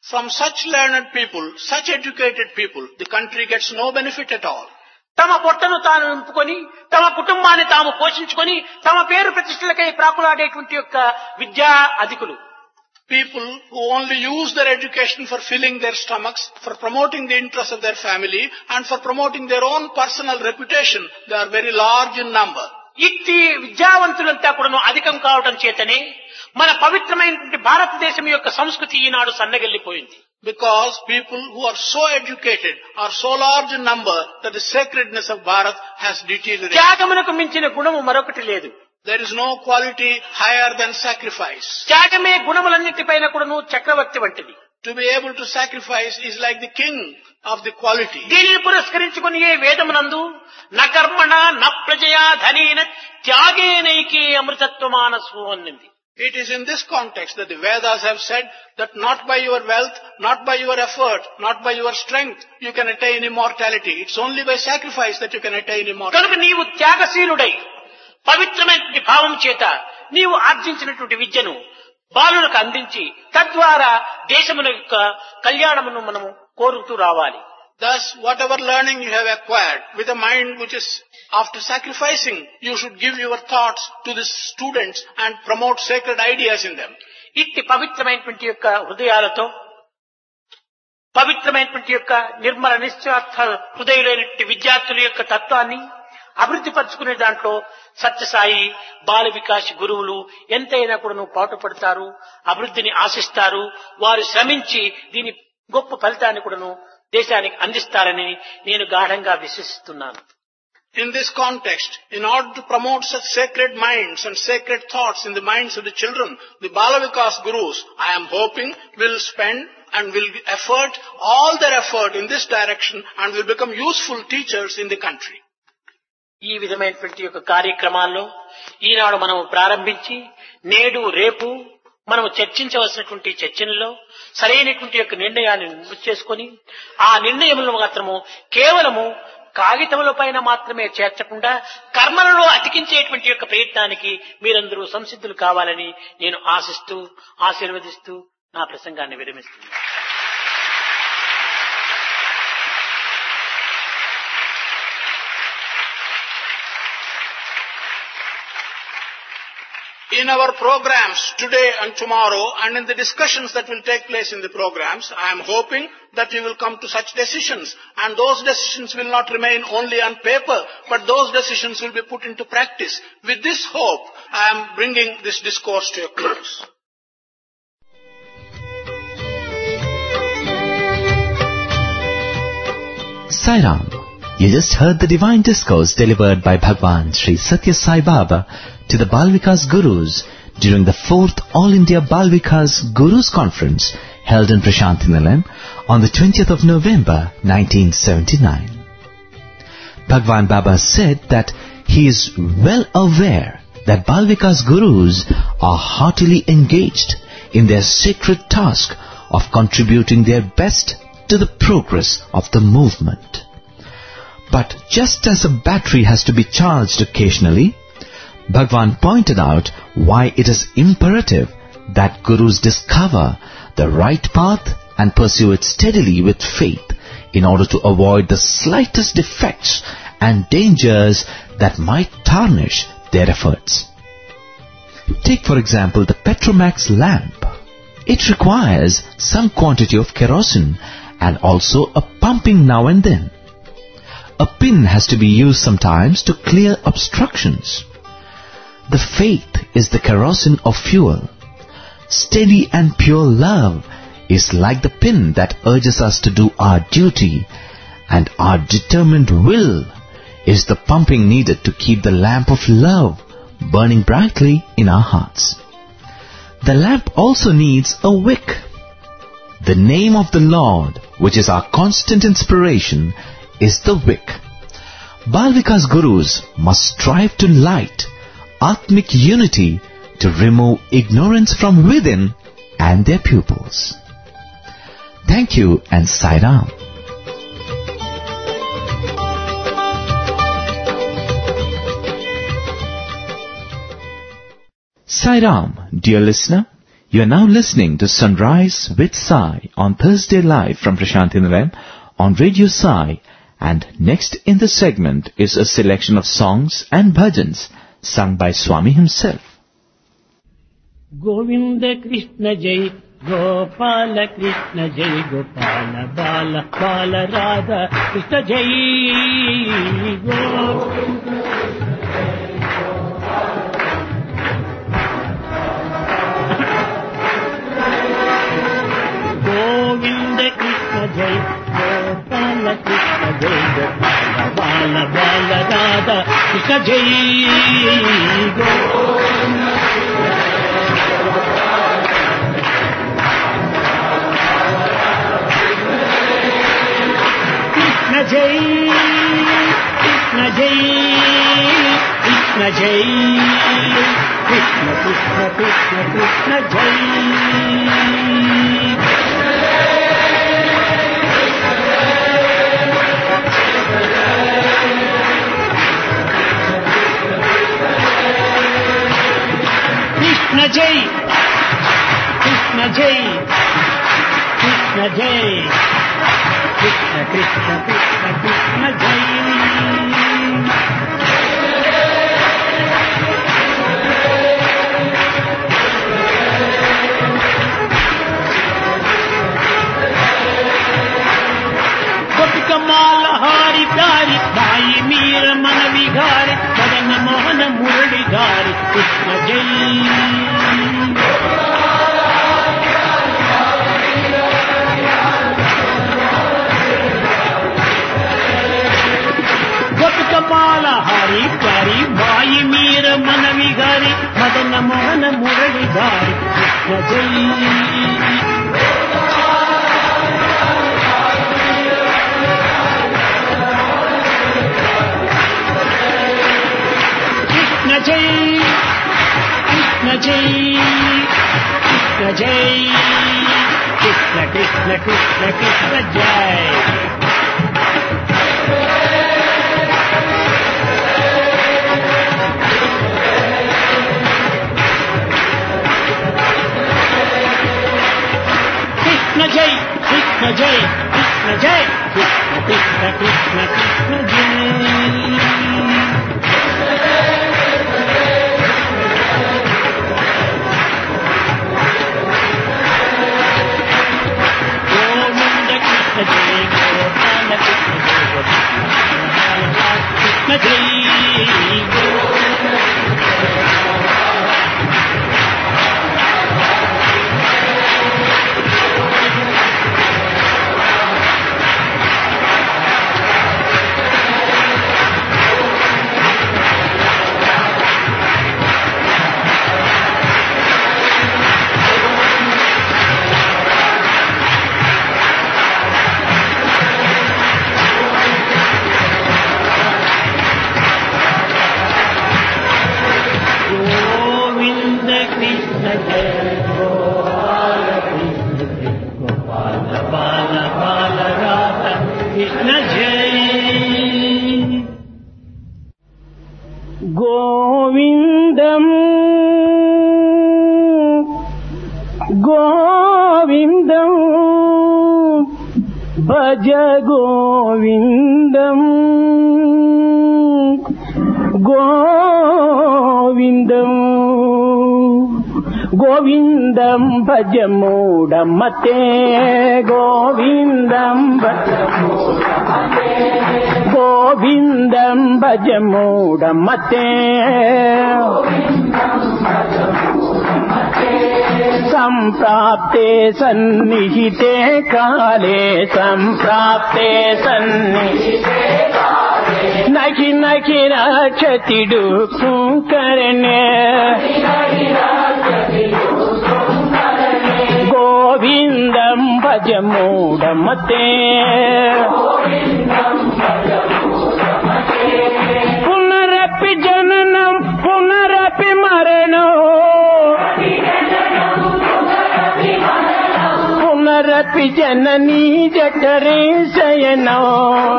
From such learned people, such educated people, the country gets no benefit at all. తమ పొట్టను తాను నింపుకొని తమ కుటుంబాన్ని తాము పోషించుకొని తమ పేరు ప్రతిష్టలకై ప్రాకులాడేటువంటి యొక్క విద్యా అధికులు. People who only use their education for filling their stomachs, for promoting the interests of their family, and for promoting their own personal reputation, they are very large in number. ఇట్టి విద్యావంతులంతా కూడాను అధికం కావడం చేతనే మన పవిత్రమైనటువంటి భారతదేశం యొక్క సంస్కృతి ఈనాడు సన్నగిల్లిపోయింది. Because people who are so educated are so large in number that the sacredness of Bharat has deteriorated. త్యాగమునకు మించిన గుణము మరొకటి లేదు. There is no quality higher than sacrifice. త్యాగమే గుణములన్నిటిపైన కూడాను చక్రవర్తి వంటిది. To be able to sacrifice is like the king of the quality. దీనిని పురస్కరించుకుని ఏ వేదమునందు న కర్మణ న ప్రజయా ధనేన త్యాగేనైకే అమృతత్వమానసు అన్నది. It is in this context that the Vedas have said that not by your wealth, not by your effort, not by your strength, you can attain immortality. It's only by sacrifice that you can attain immortality. కనుక నీవు త్యాగశీలుడై పవిత్రమైనటువంటి భావం చేత నీవు ఆర్జించినటువంటి విద్యను బాలులకు అందించి తద్వారా దేశమున యొక్క కళ్యాణమును మనము కోరుతూ రావాలి. Thus, whatever learning you have acquired with a mind which is after sacrificing, you should give your thoughts to the students and promote sacred ideas in them. ఇట్టి పవిత్రమైనటువంటి యొక్క హృదయాలతో పవిత్రమైనటువంటి యొక్క నిర్మల నిశ్చార్థ హృదయులైనటువంటి విద్యార్థుల యొక్క తత్వాన్ని అభివృద్ధి పరుచుకునే దాంట్లో సత్యసాయి బాల వికాస్ గురువులు ఎంతైనా కూడా పాటుపడతారు, అభివృద్ధిని ఆశిస్తారు. వారు శ్రమించి దీని గొప్ప ఫలితాన్ని కూడాను దేశానికి అందిస్తారని నేను గాఢంగా విశ్వసిస్తున్నాను. In this context, in order to promote such sacred minds and sacred thoughts in the minds of the children, the Bala Vikas Gurus, I am hoping, will spend and will effort all their effort in this direction and will become useful teachers in the country. ఈ విధమైనటువంటి యొక్క కార్యక్రమాల్లో ఈనాడు మనం ప్రారంభించి నేడు రేపు మనం చర్చించవలసినటువంటి చర్చలలో సరైనటువంటి యొక్క నిర్ణయాన్ని చేసుకొని ఆ నిర్ణయములను మాత్రము కేవలము కాగితముల పైన మాత్రమే చేర్చకుండా కర్మలలో అతికించేటువంటి యొక్క ప్రయత్నానికి మీరందరూ సంసిద్ధులు కావాలని నేను ఆశిస్తూ ఆశీర్వదిస్తూ నా ప్రసంగాన్ని విరమిస్తున్నాను. In our programs today and tomorrow and in the discussions that will take place in the programs, I am hoping that you will come to such decisions, and those decisions will not remain only on paper, but those decisions will be put into practice. With this hope, I am bringing this discourse to a close. Sai Ram, you just heard the divine discourse delivered by Bhagwan Sri Satya Sai Baba to the Bal Vikas Gurus during the fourth All India Bal Vikas Gurus Conference held in Prashantinilayam on the twentieth of November nineteen seventy-nine. Bhagwan Baba said that he is well aware that Bal Vikas Gurus are heartily engaged in their sacred task of contributing their best to the progress of the movement. But just as a battery has to be charged occasionally, Bhagwan pointed out why it is imperative that Gurus discover the right path and pursue it steadily with faith in order to avoid the slightest defects and dangers that might tarnish their efforts. Take for example the Petromax lamp. It requires some quantity of kerosene and also a pumping now and then. A pin has to be used sometimes to clear obstructions. The faith is the kerosene of fuel. Steady and pure love is like the pin that urges us to do our duty, and our determined will is the pumping needed to keep the lamp of love burning brightly in our hearts. The lamp also needs a wick. The name of the Lord, which is our constant inspiration, is the wick. Bal Vikas Gurus must strive to light Atmic unity to remove ignorance from within and their pupils. Thank you and Sai Ram. Sai Ram, dear listener, You are now listening to Sunrise with Sai on Thursday live from Prashanthi Nilayam on Radio Sai, and next in the segment is a selection of songs and bhajans sung by Swami himself. Govinda Krishna Jai, Gopala Krishna Jai, Gopala Bala Bala Radha Krishna Jai, Govinda Krishna Jai, Gopala Krishna Jai, Gopala Bala Bala Radha Krishna Jai, Govinda Krishna Jai, Krishna Jai, Krishna Jai, Krishna Krishna Krishna Krishna Jai. Krishna Jai, Krishna Jai, Krishna Jai, Krishna Krishna Krishna Krishna Jai. Gopika Mala Hari Dari, Bhai Meera Mana Vigari, Madana Mohana Murali Dhari, Krishna Jai. Mala Hari Pari, Bhai Meera Mana Vigari, Madana Mohana Murali Dhari, Krishna Jai. Krishna Jai, Krishna Jai, Krishna Jai, Krishna Krishna Krishna Krishna Jai. Krishna Jai, Krishna Jai, Krishna Jai, Krishna Krishna Krishna Krishna Jai. Govinda Krishna Jai, Gopala Krishna Jai, Krishna Jai. Govindam, Govindam, Bhaja Govindam, Govindam, Govindam Bhaja Mudamate, Govindam Bhaja Govindam Bhaja Mudamate, Samprapte Sannihite Kale, Samprapte Sannihite Kale, Naki Naki Rakshati Dukkum Karane, Govindam Bhaja Mudamate, Punarapi Jananam, Punarapi Maranam, Punarapi Janani Jatare Sayanam,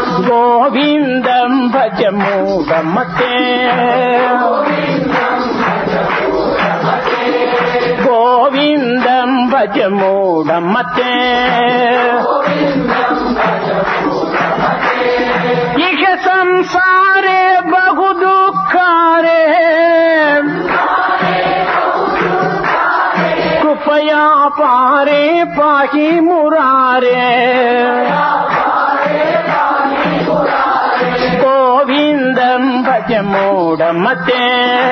Govindam Bhaja Mudamate, భజ మూఢమతే ఇహ సంసారే బహు దుఃఖారే కృపయా పారే పాహి మురారే గోవిందం భజ మూఢమతే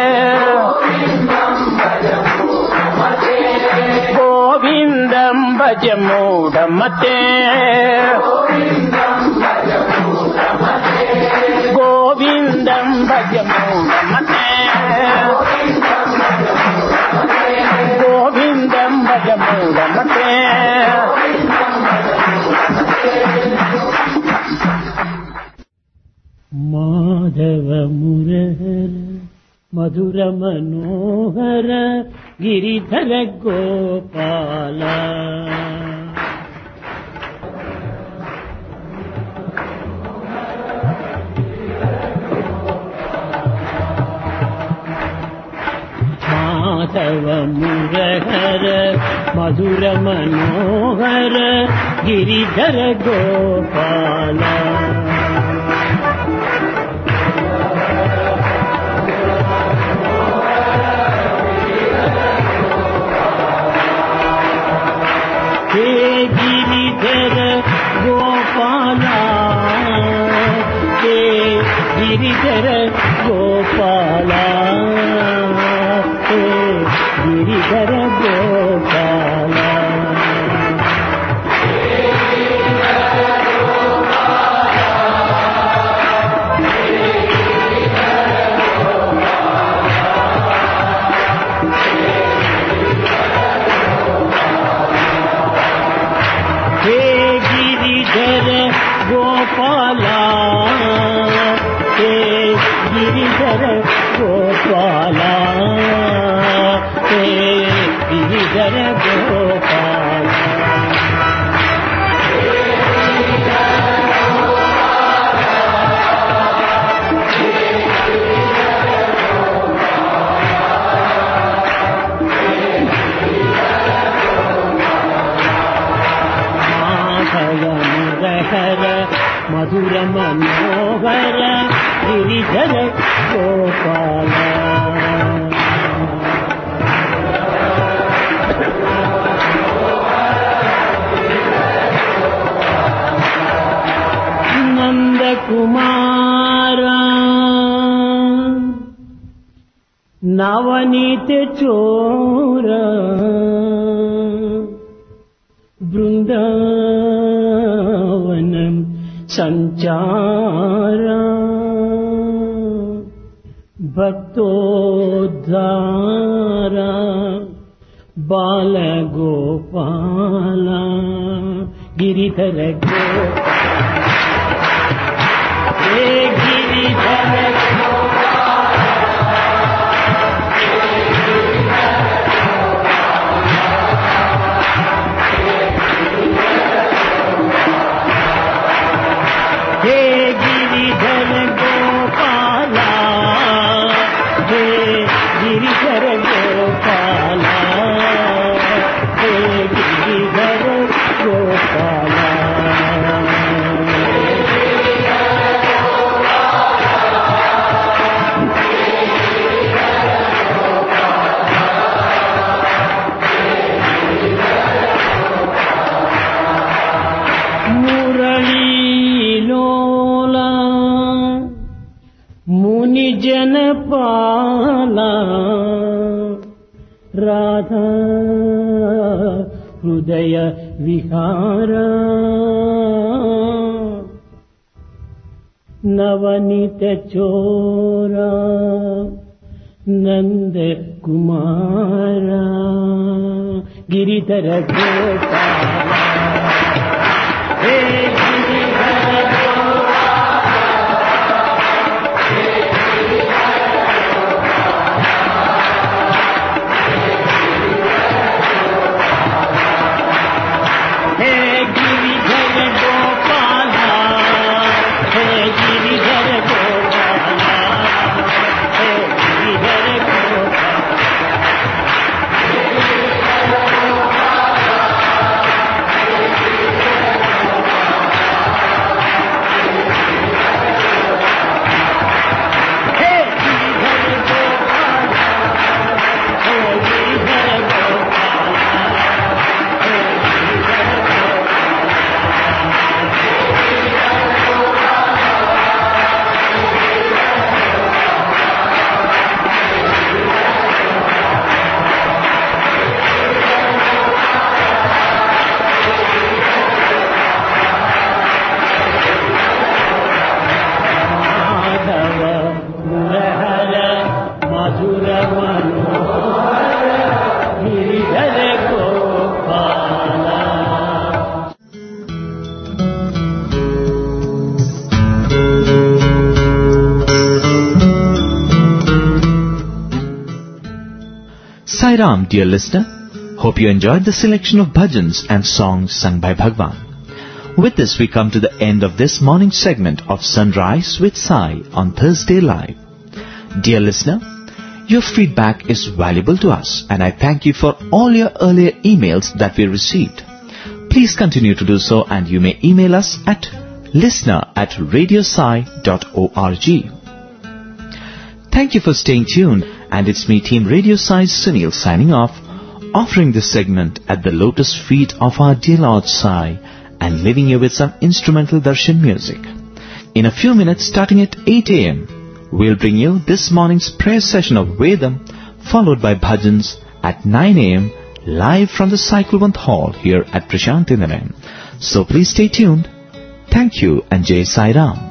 గోవిందం భజ మూఢమతే గోవిందం భజ మూఢమతే గోవిందం భజ మూఢమతే మాధవ మురహర మధుర మనోహర గిరిధర గోపాల మాధవ మురహర మధుర మనోహర గిరిధర గోపాల हे गिरिधर गोपाला हे गिरिधर गोपाला हे गिरिधर गोपाला गोपाला हे गिरिधर गोपाला हे गिरिधर गोपाला మధుర మనోహర గిరిధర గోపాల నందకుమార నవనీత చోర బృందావనం సంచారా భక్తోద్ధారా బాలగోపాల గిరిధర గోపాల హే గిరిధర हे गिरिधर गोपाला हे गिरिधर गोपाला हे गिरिधर गोपाला मुनि जन पाला राधा हृदय विहारा नवनीत चोरा नंद कुमारा गिरिधर गोपाला हे Giridhar Sai Ram, dear listener. Hope you enjoyed the selection of bhajans and songs sung by Bhagwan. With this, we come to the end of this morning segment of Sunrise with Sai on Thursday Live. Dear listener, your feedback is valuable to us, and I thank you for all your earlier emails that we received. Please continue to do so, and you may email us at listener at radiosai dot org. Thank you for staying tuned, and it's me, Team Radio Sai's Sunil, signing off, offering this segment at the lotus feet of our dear Lord Sai, and leaving you with some instrumental darshan music. In a few minutes, starting at eight a.m., we'll bring you this morning's prayer session of Vedam, followed by bhajans at nine a.m., live from the Cyclevant Hall here at Prashanti Nilayam. So please stay tuned. Thank you, and Jai Sai Ram.